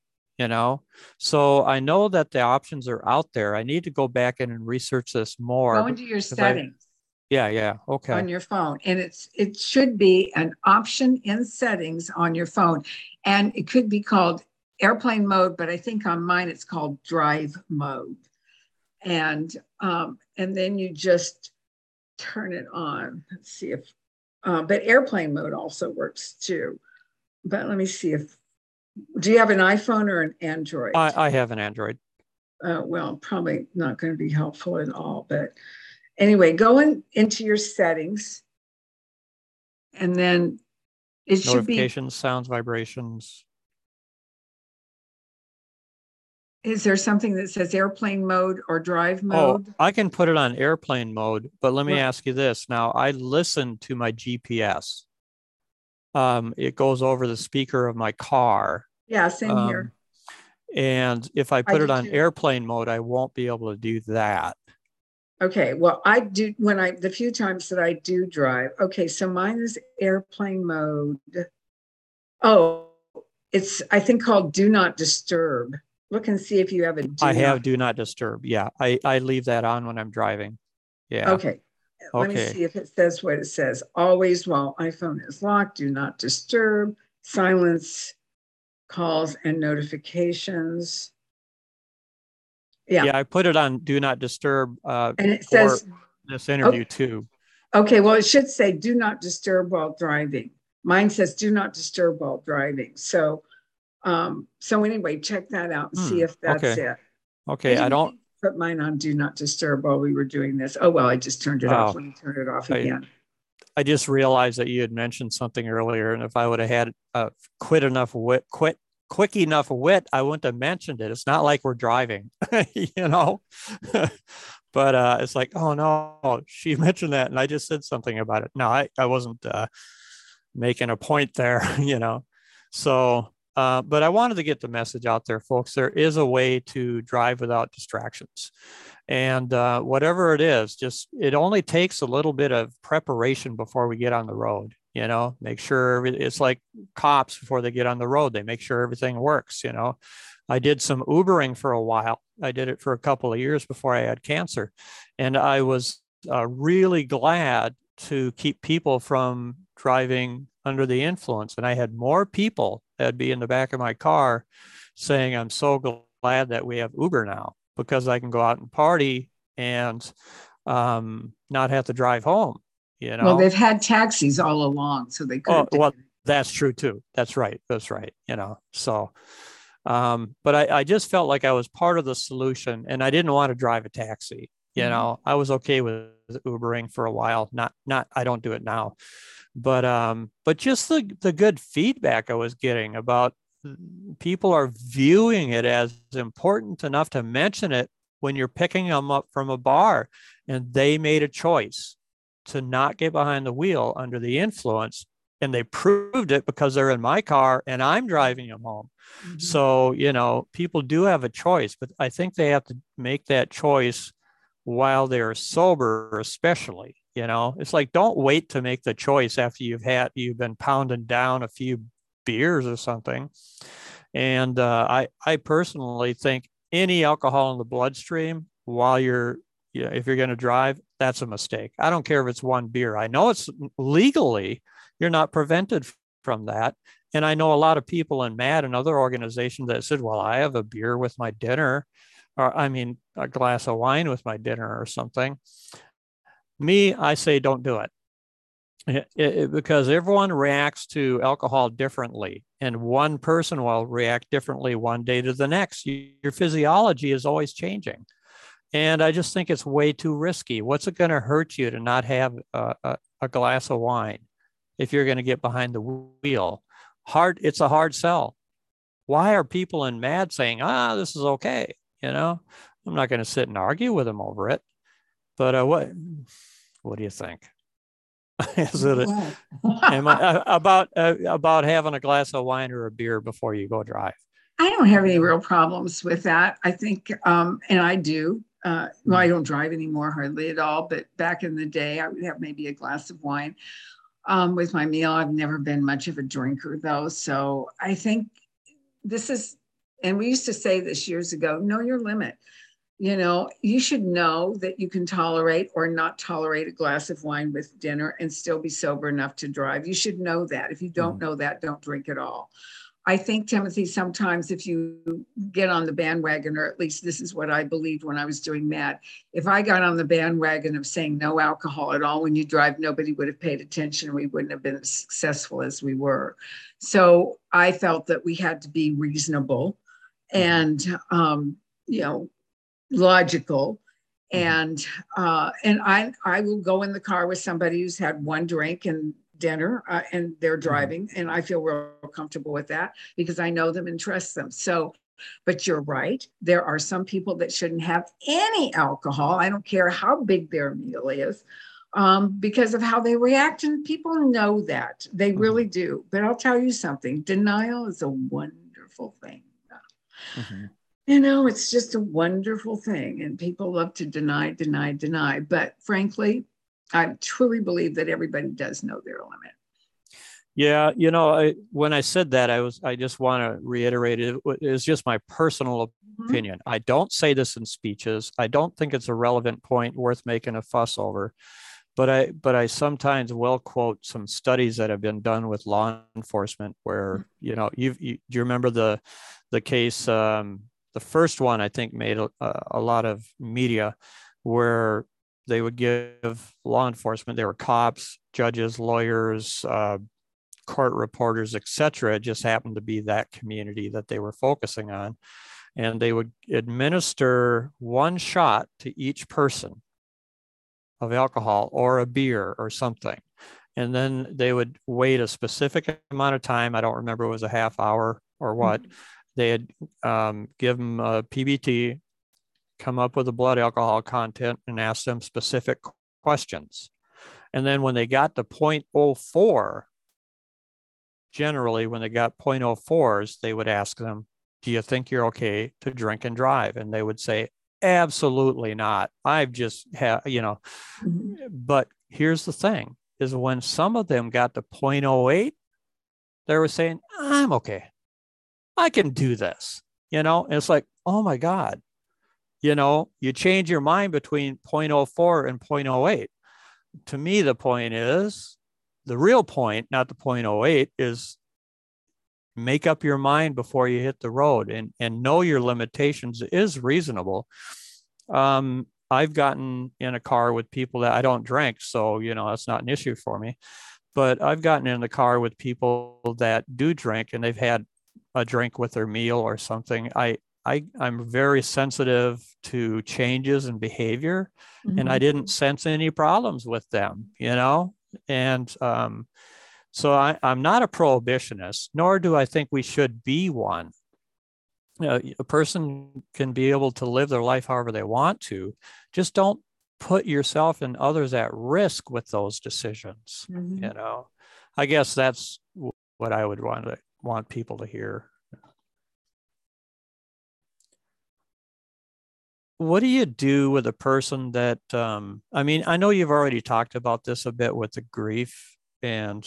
So I know that the options are out there. I need to go back in and research this more. Go into your settings. Yeah. Okay. On your phone. And it should be an option in settings on your phone. And it could be called airplane mode, but I think on mine it's called drive mode. And then you just turn it on. Let's see if, but airplane mode also works too. But let me see if, do you have an iPhone or an Android? I have an Android. Well, probably not going to be helpful at all. But anyway, go into your settings. And then it should be notifications, sounds, vibrations. Is there something that says airplane mode or drive mode? Oh, I can put it on airplane mode, but let me ask you this. Now, I listen to my GPS. It goes over the speaker of my car. Yeah, same here. And if I put it on airplane mode, I won't be able to do that. Okay, well, I do the few times that I do drive. Okay, so mine is airplane mode. Oh, it's, I think, called do not disturb. Look and see if you have a I have do not disturb. Yeah, I leave that on when I'm driving. Yeah. Okay. Let me see if it says what it says. Always while iPhone is locked, do not disturb, silence calls and notifications. Yeah, I put it on do not disturb and it says this interview too. Okay, well, it should say do not disturb while driving. Mine says do not disturb while driving. So anyway, check that out and see if that's it. Okay, I don't put mine on do not disturb while we were doing this. Oh, well, I just turned it off. Let me turn it off again. I just realized that you had mentioned something earlier, and if I would have had quick enough wit, I wouldn't have mentioned it. It's not like we're driving, But it's like, oh no, she mentioned that, and I just said something about it. No, I wasn't making a point there, So, but I wanted to get the message out there, folks. There is a way to drive without distractions. And whatever it is, it only takes a little bit of preparation before we get on the road. Make sure it's like cops before they get on the road. They make sure everything works. I did some Ubering for a while. I did it for a couple of years before I had cancer. And I was really glad to keep people from driving under the influence. And I had more people that'd be in the back of my car saying, I'm so glad that we have Uber now, because I can go out and party and not have to drive home, you know? Well, they've had taxis all along, so they could. Oh, well, that's true too. That's right. That's right. You know, so, but I just felt like I was part of the solution, and I didn't want to drive a taxi. You know, I was okay with Ubering for a while. Not, I don't do it now, but just the good feedback I was getting about people are viewing it as important enough to mention it when you're picking them up from a bar, and they made a choice to not get behind the wheel under the influence. And they proved it because they're in my car and I'm driving them home. Mm-hmm. So, you know, people do have a choice, but I think they have to make that choice while they're sober, especially. You know, it's like, don't wait to make the choice after you've been pounding down a few beers or something. And I personally think any alcohol in the bloodstream while if you're going to drive, that's a mistake. I don't care if it's one beer. I know it's legally, you're not prevented from that. And I know a lot of people in MADD and other organizations that said, well, I have a beer with my dinner, or I mean, a glass of wine with my dinner or something. Me, I say, don't do it. Because everyone reacts to alcohol differently, and one person will react differently one day to the next. Your physiology is always changing. And I just think it's way too risky. What's it going to hurt you to not have a glass of wine if you're going to get behind the wheel? It's a hard sell. Why are people in MADD saying, this is okay? You know, I'm not going to sit and argue with them over it. But what do you think? Is it about having a glass of wine or a beer before you go drive? I don't have any real problems with that. I think, and I do. Well, I don't drive anymore hardly at all, but back in the day, I would have maybe a glass of wine with my meal. I've never been much of a drinker, though. So I think this is, and we used to say this years ago, know your limit. You know, you should know that you can tolerate or not tolerate a glass of wine with dinner and still be sober enough to drive. You should know that. If you don't know that, don't drink at all. I think, Timothy, sometimes if you get on the bandwagon, or at least this is what I believed when I was doing MADD, if I got on the bandwagon of saying no alcohol at all when you drive, nobody would have paid attention. We wouldn't have been as successful as we were. So I felt that we had to be reasonable and, logical. And I will go in the car with somebody who's had one drink and dinner and they're driving, and I feel real comfortable with that because I know them and trust them. So, but you're right. There are some people that shouldn't have any alcohol. I don't care how big their meal is, because of how they react. And people know that. They really do. But I'll tell you something. Denial is a wonderful thing. You know, it's just a wonderful thing. And people love to deny. But frankly, I truly believe that everybody does know their limit. Yeah, you know, when I said that, I just want to reiterate it. It's just my personal opinion. I don't say this in speeches. I don't think it's a relevant point worth making a fuss over. But I sometimes will quote some studies that have been done with law enforcement where, you know, do you remember the case, the first one I think made a lot of media, where they would give law enforcement, they were cops, judges, lawyers, court reporters, etc. It just happened to be that community that they were focusing on. And they would administer one shot to each person of alcohol or a beer or something. And then they would wait a specific amount of time. I don't remember, it was a half hour or what. They had give them a PBT, come up with the blood alcohol content, and ask them specific questions. And then when they got to 0.04, generally when they got 0.04s, they would ask them, do you think you're okay to drink and drive? And they would say, absolutely not. I've just had, but here's the thing, is when some of them got to 0.08, they were saying, I'm okay. I can do this, and it's like, oh my God, you change your mind between 0.04 and 0.08. To me, the real point, not the 0.08, is make up your mind before you hit the road, and know your limitations is reasonable. I've gotten in a car with people that I don't drink, so, that's not an issue for me. But I've gotten in the car with people that do drink, and they've had a drink with their meal or something. I'm very sensitive to changes in behavior, and I didn't sense any problems with them, and so I'm not a prohibitionist, nor do I think we should be one. A person can be able to live their life however they want to. Just don't put yourself and others at risk with those decisions. I guess that's what I would want people to hear. What do you do with a person that, I know you've already talked about this a bit with the grief, and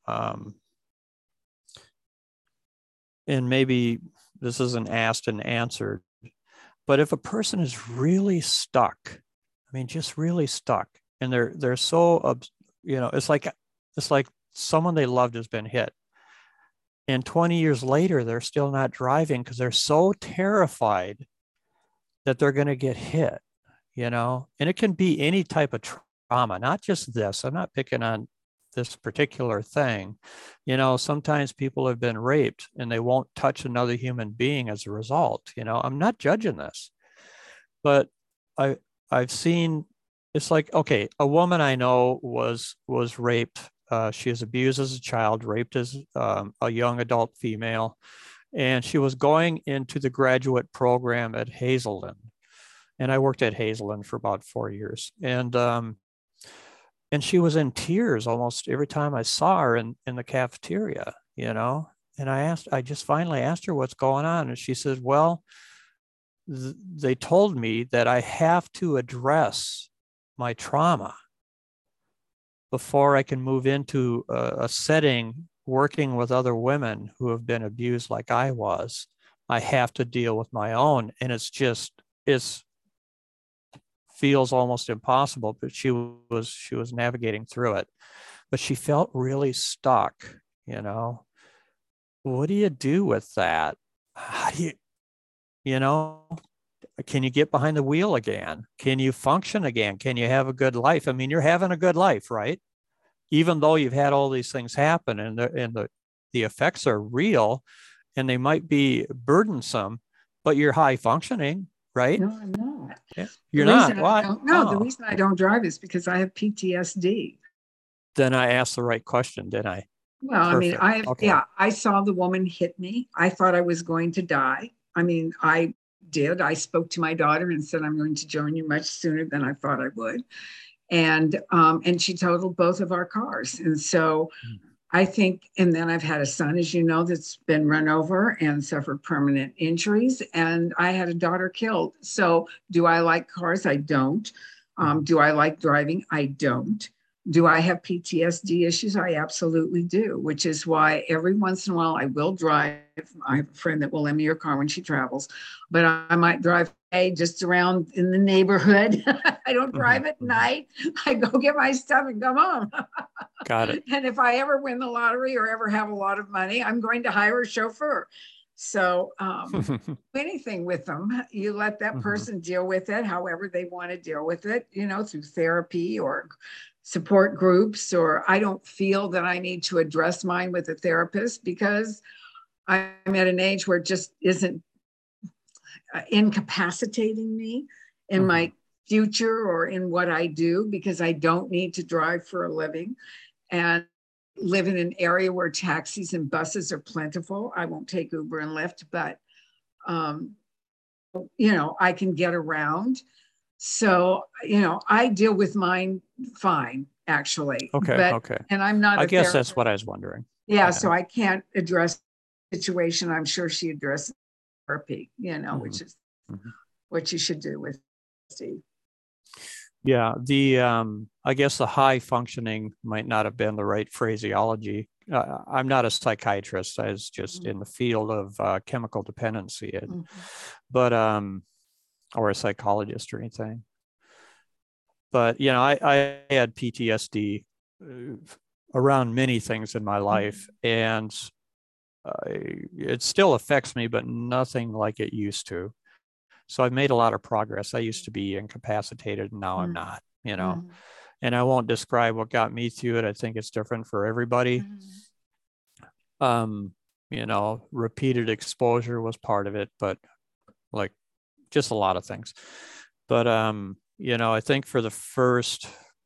maybe this isn't asked and answered, but if a person is really stuck, just really stuck, and they're so, it's like someone they loved has been hit, and 20 years later, they're still not driving because they're so terrified that they're going to get hit, and it can be any type of trauma, not just this. I'm not picking on this particular thing. Sometimes people have been raped and they won't touch another human being as a result. I'm not judging this, but I've seen, it's like, okay, a woman I know was raped. She was abused as a child, raped as a young adult female, and she was going into the graduate program at Hazelden. And I worked at Hazelden for about 4 years. And she was in tears almost every time I saw her in the cafeteria, and I just finally asked her what's going on. And she said, well, they told me that I have to address my trauma before I can move into a setting working with other women who have been abused like I was. I have to deal with my own. And it's feels almost impossible, but she was navigating through it. But she felt really stuck. What do you do with that? How do can you get behind the wheel again? Can you function again? Can you have a good life? You're having a good life, right? Even though you've had all these things happen, and the effects are real, and they might be burdensome, but you're high functioning, right? No, I'm not. Yeah. You're not. Why? The reason I don't drive is because I have PTSD. Then I asked the right question, didn't I? Well, Perfect. I saw the woman hit me. I thought I was going to die. I did. I spoke to my daughter and said, I'm going to join you much sooner than I thought I would. And she totaled both of our cars. And so I think, and then I've had a son, as you know, that's been run over and suffered permanent injuries. And I had a daughter killed. So do I like cars? I don't. Do I like driving? I don't. Do I have PTSD issues? I absolutely do, which is why every once in a while I will drive. I have a friend that will lend me her car when she travels, but I might drive just around in the neighborhood. I don't drive at night. I go get my stuff and come home. Got it. And if I ever win the lottery or ever have a lot of money, I'm going to hire a chauffeur. So anything with them, you let that person deal with it however they want to deal with it, through therapy or support groups, or I don't feel that I need to address mine with a therapist because I'm at an age where it just isn't incapacitating me in my future or in what I do, because I don't need to drive for a living and live in an area where taxis and buses are plentiful. I won't take Uber and Lyft, but I can get around. So, I deal with mine fine, actually. Okay. Okay. And I'm not, I guess that's what I was wondering. Yeah. So I can't address the situation. I'm sure she addressed therapy, which is what you should do with Steve. Yeah. I guess the high functioning might not have been the right phraseology. I'm not a psychiatrist. I was just in the field of chemical dependency, but or a psychologist or anything. But I had PTSD around many things in my life, and it still affects me, but nothing like it used to. So I've made a lot of progress. I used to be incapacitated, and now I'm not, you know. And I won't describe what got me through it. I think it's different for everybody. You know, repeated exposure was part of it, but like just a lot of things. But you know, I think for the first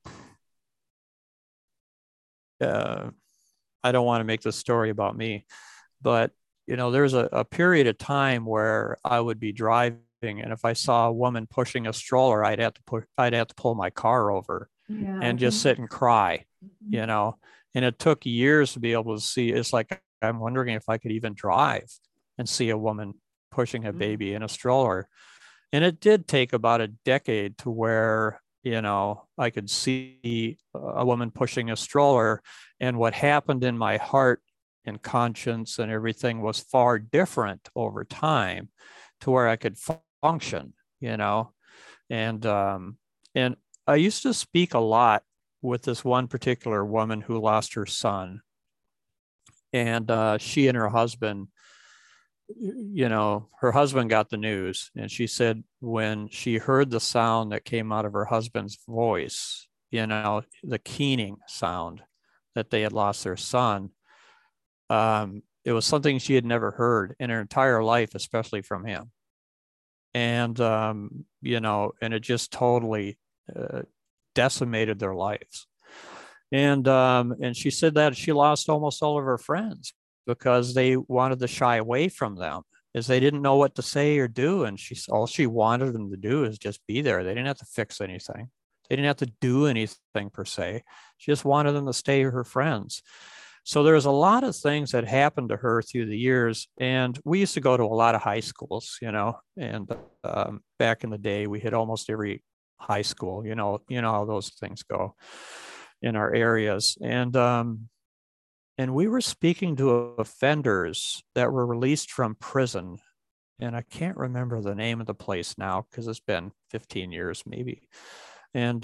I don't want to make this story about me, but you know, there's a period of time where I would be driving, and if I saw a woman pushing a stroller, I'd have to pull my car over and just sit and cry, you know. And it took years to be able to see. It's like I'm wondering if I could even drive and see a woman pushing a baby in a stroller. And it did take about a decade to where, you know, I could see a woman pushing a stroller, and what happened in my heart and conscience and everything was far different over time to where I could function, you know. And I used to speak a lot with this one particular woman who lost her son. And she and her husband, you know, her husband got the news, and she said when she heard the sound that came out of her husband's voice, you know, the keening sound, that they had lost their son, it was something she had never heard in her entire life, especially from him. And you know, and it just totally decimated their lives. And she said that she lost almost all of her friends because they wanted to shy away from them, as they didn't know what to say or do. And all she wanted them to do is just be there. They didn't have to fix anything. They didn't have to do anything per se. She just wanted them to stay her friends. So there's a lot of things that happened to her through the years. And we used to go to a lot of high schools, you know, and back in the day, we hit almost every high school, you know how those things go in our areas. And we were speaking to offenders that were released from prison. And I can't remember the name of the place now because it's been 15 years maybe. And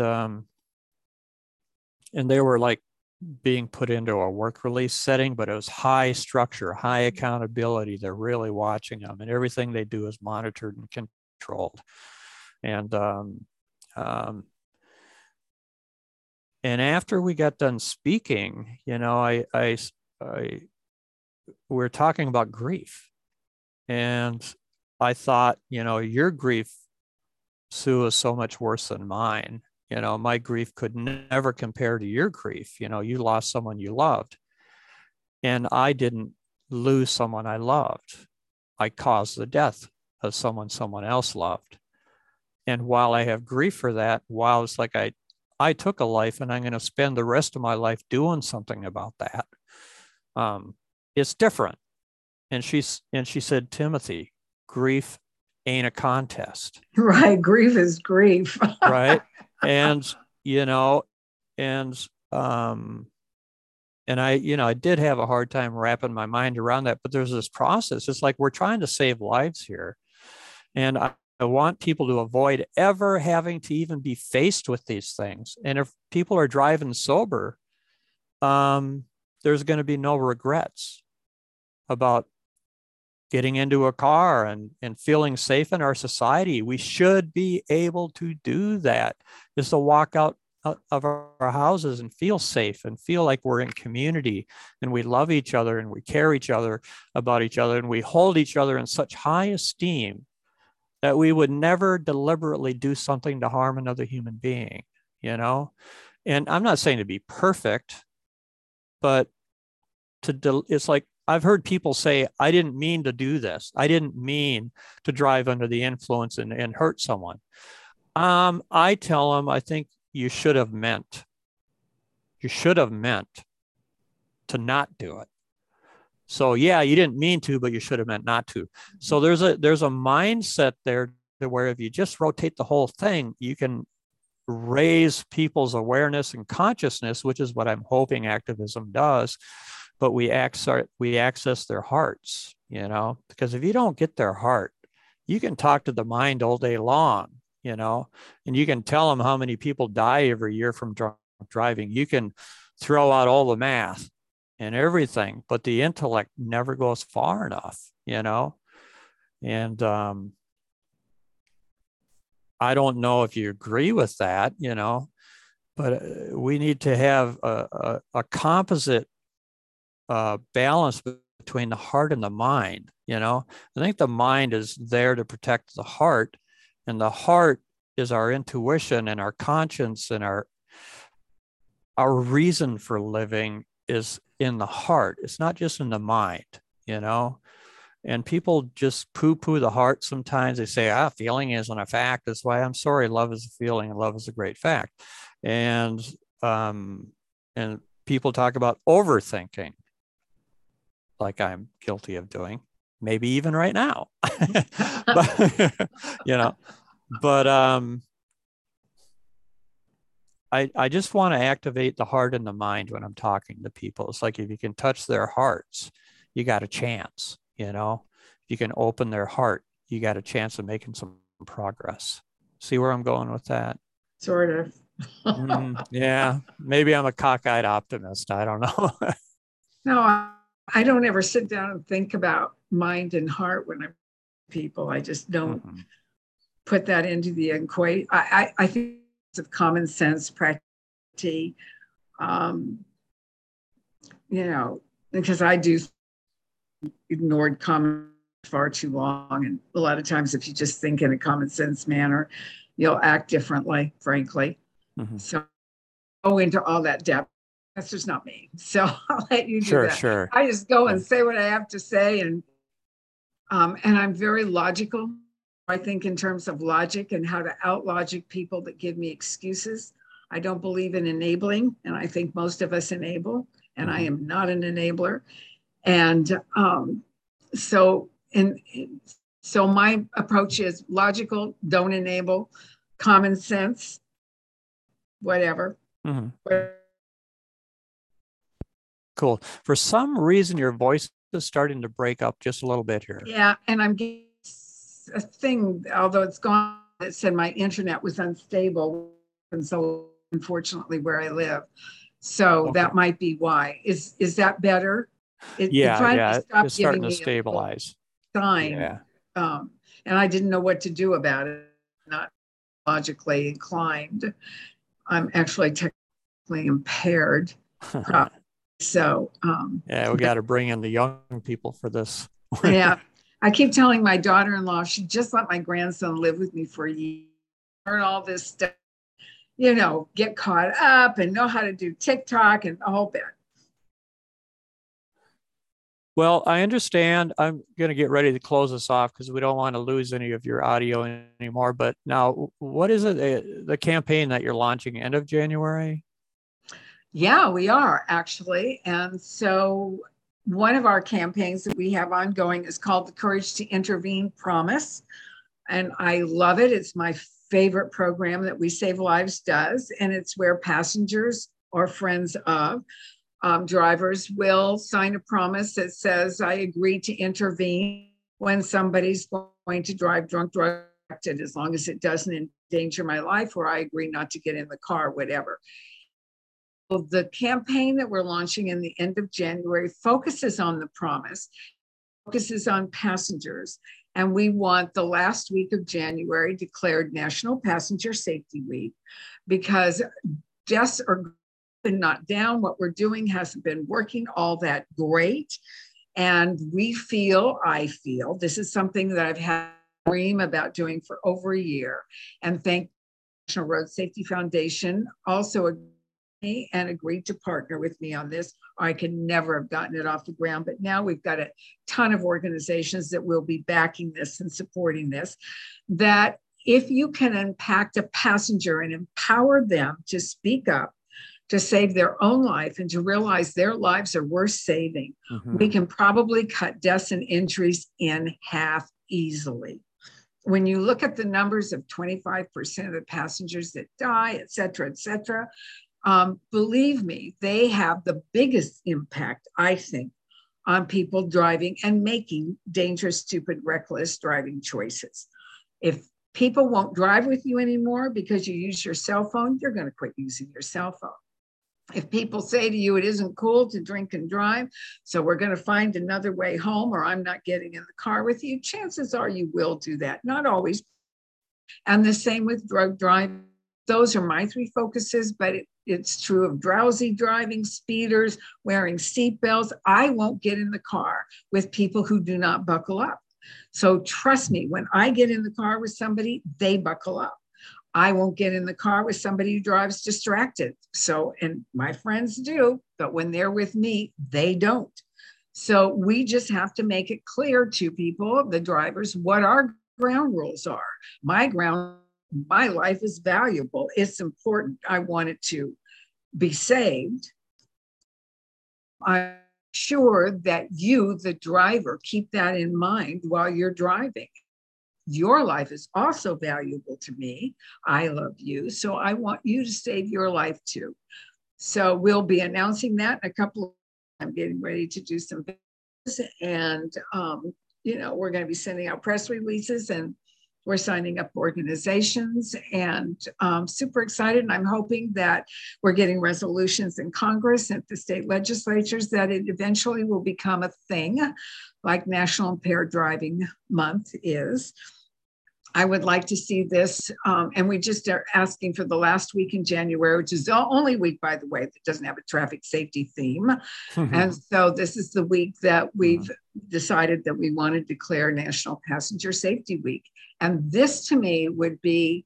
they were like being put into a work release setting, but it was high structure, high accountability. They're really watching them, and everything they do is monitored and controlled. And after we got done speaking, you know, we were talking about grief, and I thought, you know, your grief, Sue, is so much worse than mine. You know, my grief could never compare to your grief. You know, you lost someone you loved, and I didn't lose someone I loved. I caused the death of someone else loved. And while I have grief for that, while it's like I took a life and I'm going to spend the rest of my life doing something about that, it's different. And she said, Timothy, grief ain't a contest. Right. Grief is grief. Right. And, you know, and I, you know, I did have a hard time wrapping my mind around that, but there's this process. It's like we're trying to save lives here. And I want people to avoid ever having to even be faced with these things. And if people are driving sober, there's going to be no regrets about getting into a car and feeling safe in our society. We should be able to do that, is to walk out of our houses and feel safe and feel like we're in community and we love each other and we care about each other and we hold each other in such high esteem that we would never deliberately do something to harm another human being, you know? And I'm not saying to be perfect, but it's like, I've heard people say, I didn't mean to do this. I didn't mean to drive under the influence and hurt someone. I tell them, I think you should have meant to not do it. So yeah, you didn't mean to, but you should have meant not to. So there's a mindset there where if you just rotate the whole thing, you can raise people's awareness and consciousness, which is what I'm hoping activism does. But we access their hearts, you know, because if you don't get their heart, you can talk to the mind all day long, you know, and you can tell them how many people die every year from driving. You can throw out all the math and everything, but the intellect never goes far enough, and I don't know if you agree with that, but we need to have a composite balance between the heart and the mind. I think the mind is there to protect the heart, and the heart is our intuition and our conscience, and our reason for living is in the heart. It's not just in the mind, and people just poo-poo the heart sometimes. They say, feeling isn't a fact. That's why I'm sorry. Love is a feeling, and love is a great fact. And people talk about overthinking, like I'm guilty of doing, maybe even right now. But I just want to activate the heart and the mind when I'm talking to people. It's like if you can touch their hearts, you got a chance. If you can open their heart, you got a chance of making some progress. See where I'm going with that? Sort of. Yeah, maybe I'm a cockeyed optimist. I don't know. No, I don't ever sit down and think about mind and heart when I'm people. I just don't put that into the equation. I think it's of common sense, practicality, because I do ignored common far too long. And a lot of times, if you just think in a common sense manner, you'll act differently, frankly. So go into all that depth. That's just not me. So I'll let you do that. Sure. I just go and say what I have to say. And I'm very logical. I think in terms of logic and how to out-logic people that give me excuses. I don't believe in enabling. And I think most of us enable. And I am not an enabler. And so my approach is logical, don't enable, common sense, whatever. Cool. For some reason, your voice is starting to break up just a little bit here. Yeah, and I'm getting a thing, although it's gone, that said my internet was unstable, and so unfortunately where I live. So that might be why. Is that better? It's starting to stabilize. Sign. Yeah. And I didn't know what to do about it. Not logically inclined. I'm actually technically impaired. So we got to bring in the young people for this. Yeah. I keep telling my daughter-in-law, she just let my grandson live with me for a year, learn all this stuff, get caught up and know how to do TikTok and the whole bit. Well, I understand. I'm going to get ready to close this off because we don't want to lose any of your audio anymore. But now, what is it, the campaign that you're launching end of January? Yeah, we are actually. And so one of our campaigns that we have ongoing is called the Courage to Intervene Promise. And I love it. It's my favorite program that We Save Lives does. And it's where passengers or friends of drivers will sign a promise that says, I agree to intervene when somebody's going to drive drunk, directed, as long as it doesn't endanger my life, or I agree not to get in the car, whatever. The campaign that we're launching in the end of January focuses on the promise, focuses on passengers. And we want the last week of January declared National Passenger Safety Week, because deaths are not down. What we're doing hasn't been working all that great. And I feel this is something that I've had a dream about doing for over a year. And thank the National Road Safety Foundation also and agreed to partner with me on this. I could never have gotten it off the ground, but now we've got a ton of organizations that will be backing this and supporting this, that if you can impact a passenger and empower them to speak up, to save their own life and to realize their lives are worth saving, we can probably cut deaths and injuries in half easily. When you look at the numbers of 25% of the passengers that die, et cetera, believe me, they have the biggest impact, I think, on people driving and making dangerous, stupid, reckless driving choices. If people won't drive with you anymore because you use your cell phone, you're going to quit using your cell phone. If people say to you, it isn't cool to drink and drive, so we're going to find another way home, or I'm not getting in the car with you, chances are you will do that. Not always. And the same with drug driving. Those are my three focuses, but it's true of drowsy driving, speeders, wearing seatbelts. I won't get in the car with people who do not buckle up. So trust me, when I get in the car with somebody, they buckle up. I won't get in the car with somebody who drives distracted. So, and my friends do, but when they're with me, they don't. So we just have to make it clear to people, the drivers, what our ground rules are. My life is valuable. It's important. I want it to be saved. I'm sure that you, the driver, keep that in mind while you're driving. Your life is also valuable to me. I love you. So I want you to save your life too. So we'll be announcing that in a couple of, I'm getting ready to do some videos, and we're going to be sending out press releases, and we're signing up organizations, and super excited. And I'm hoping that we're getting resolutions in Congress and the state legislatures that it eventually will become a thing like National Impaired Driving Month is. I would like to see this, and we just are asking for the last week in January, which is the only week, by the way, that doesn't have a traffic safety theme. And so this is the week that we've decided that we want to declare National Passenger Safety Week. And this, to me, would be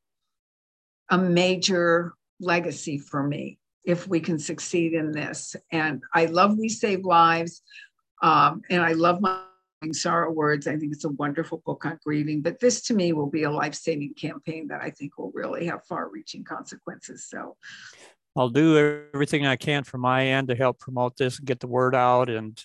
a major legacy for me if we can succeed in this. And I love We Save Lives, and I love my Sorrow Words. I think it's a wonderful book on grieving, but this to me will be a life-saving campaign that I think will really have far-reaching consequences. So I'll do everything I can from my end to help promote this and get the word out. And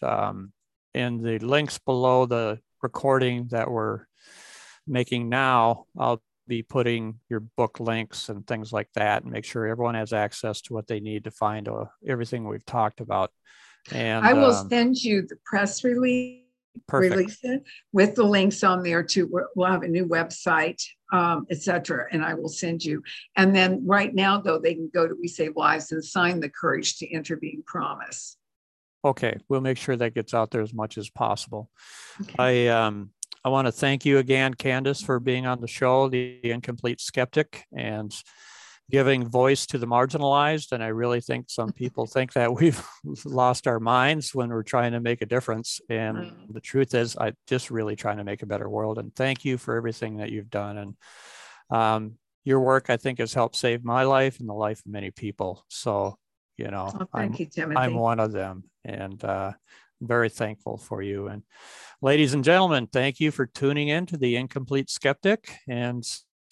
the links below the recording that we're making now, I'll be putting your book links and things like that, and make sure everyone has access to what they need to find everything we've talked about. And I will send you the press release. Release it with the links on there too. We'll have a new website, etc. And I will send you. And then right now, though, they can go to We Save Lives and sign the Courage to Intervene promise. Okay, we'll make sure that gets out there as much as possible. Okay. I want to thank you again, Candace, for being on the show, The Incomplete Skeptic, and giving voice to the marginalized. And I really think some people think that we've lost our minds when we're trying to make a difference. And the truth is, I'm just really trying to make a better world. And thank you for everything that you've done. And your work, I think, has helped save my life and the life of many people. So, thank you, Timothy. I'm one of them, and very thankful for you. And ladies and gentlemen, thank you for tuning in to The Incomplete Skeptic. And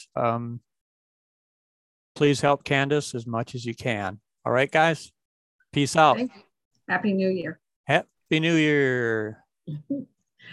please help Candace as much as you can. All right, guys. Peace out. Happy New Year. Happy New Year.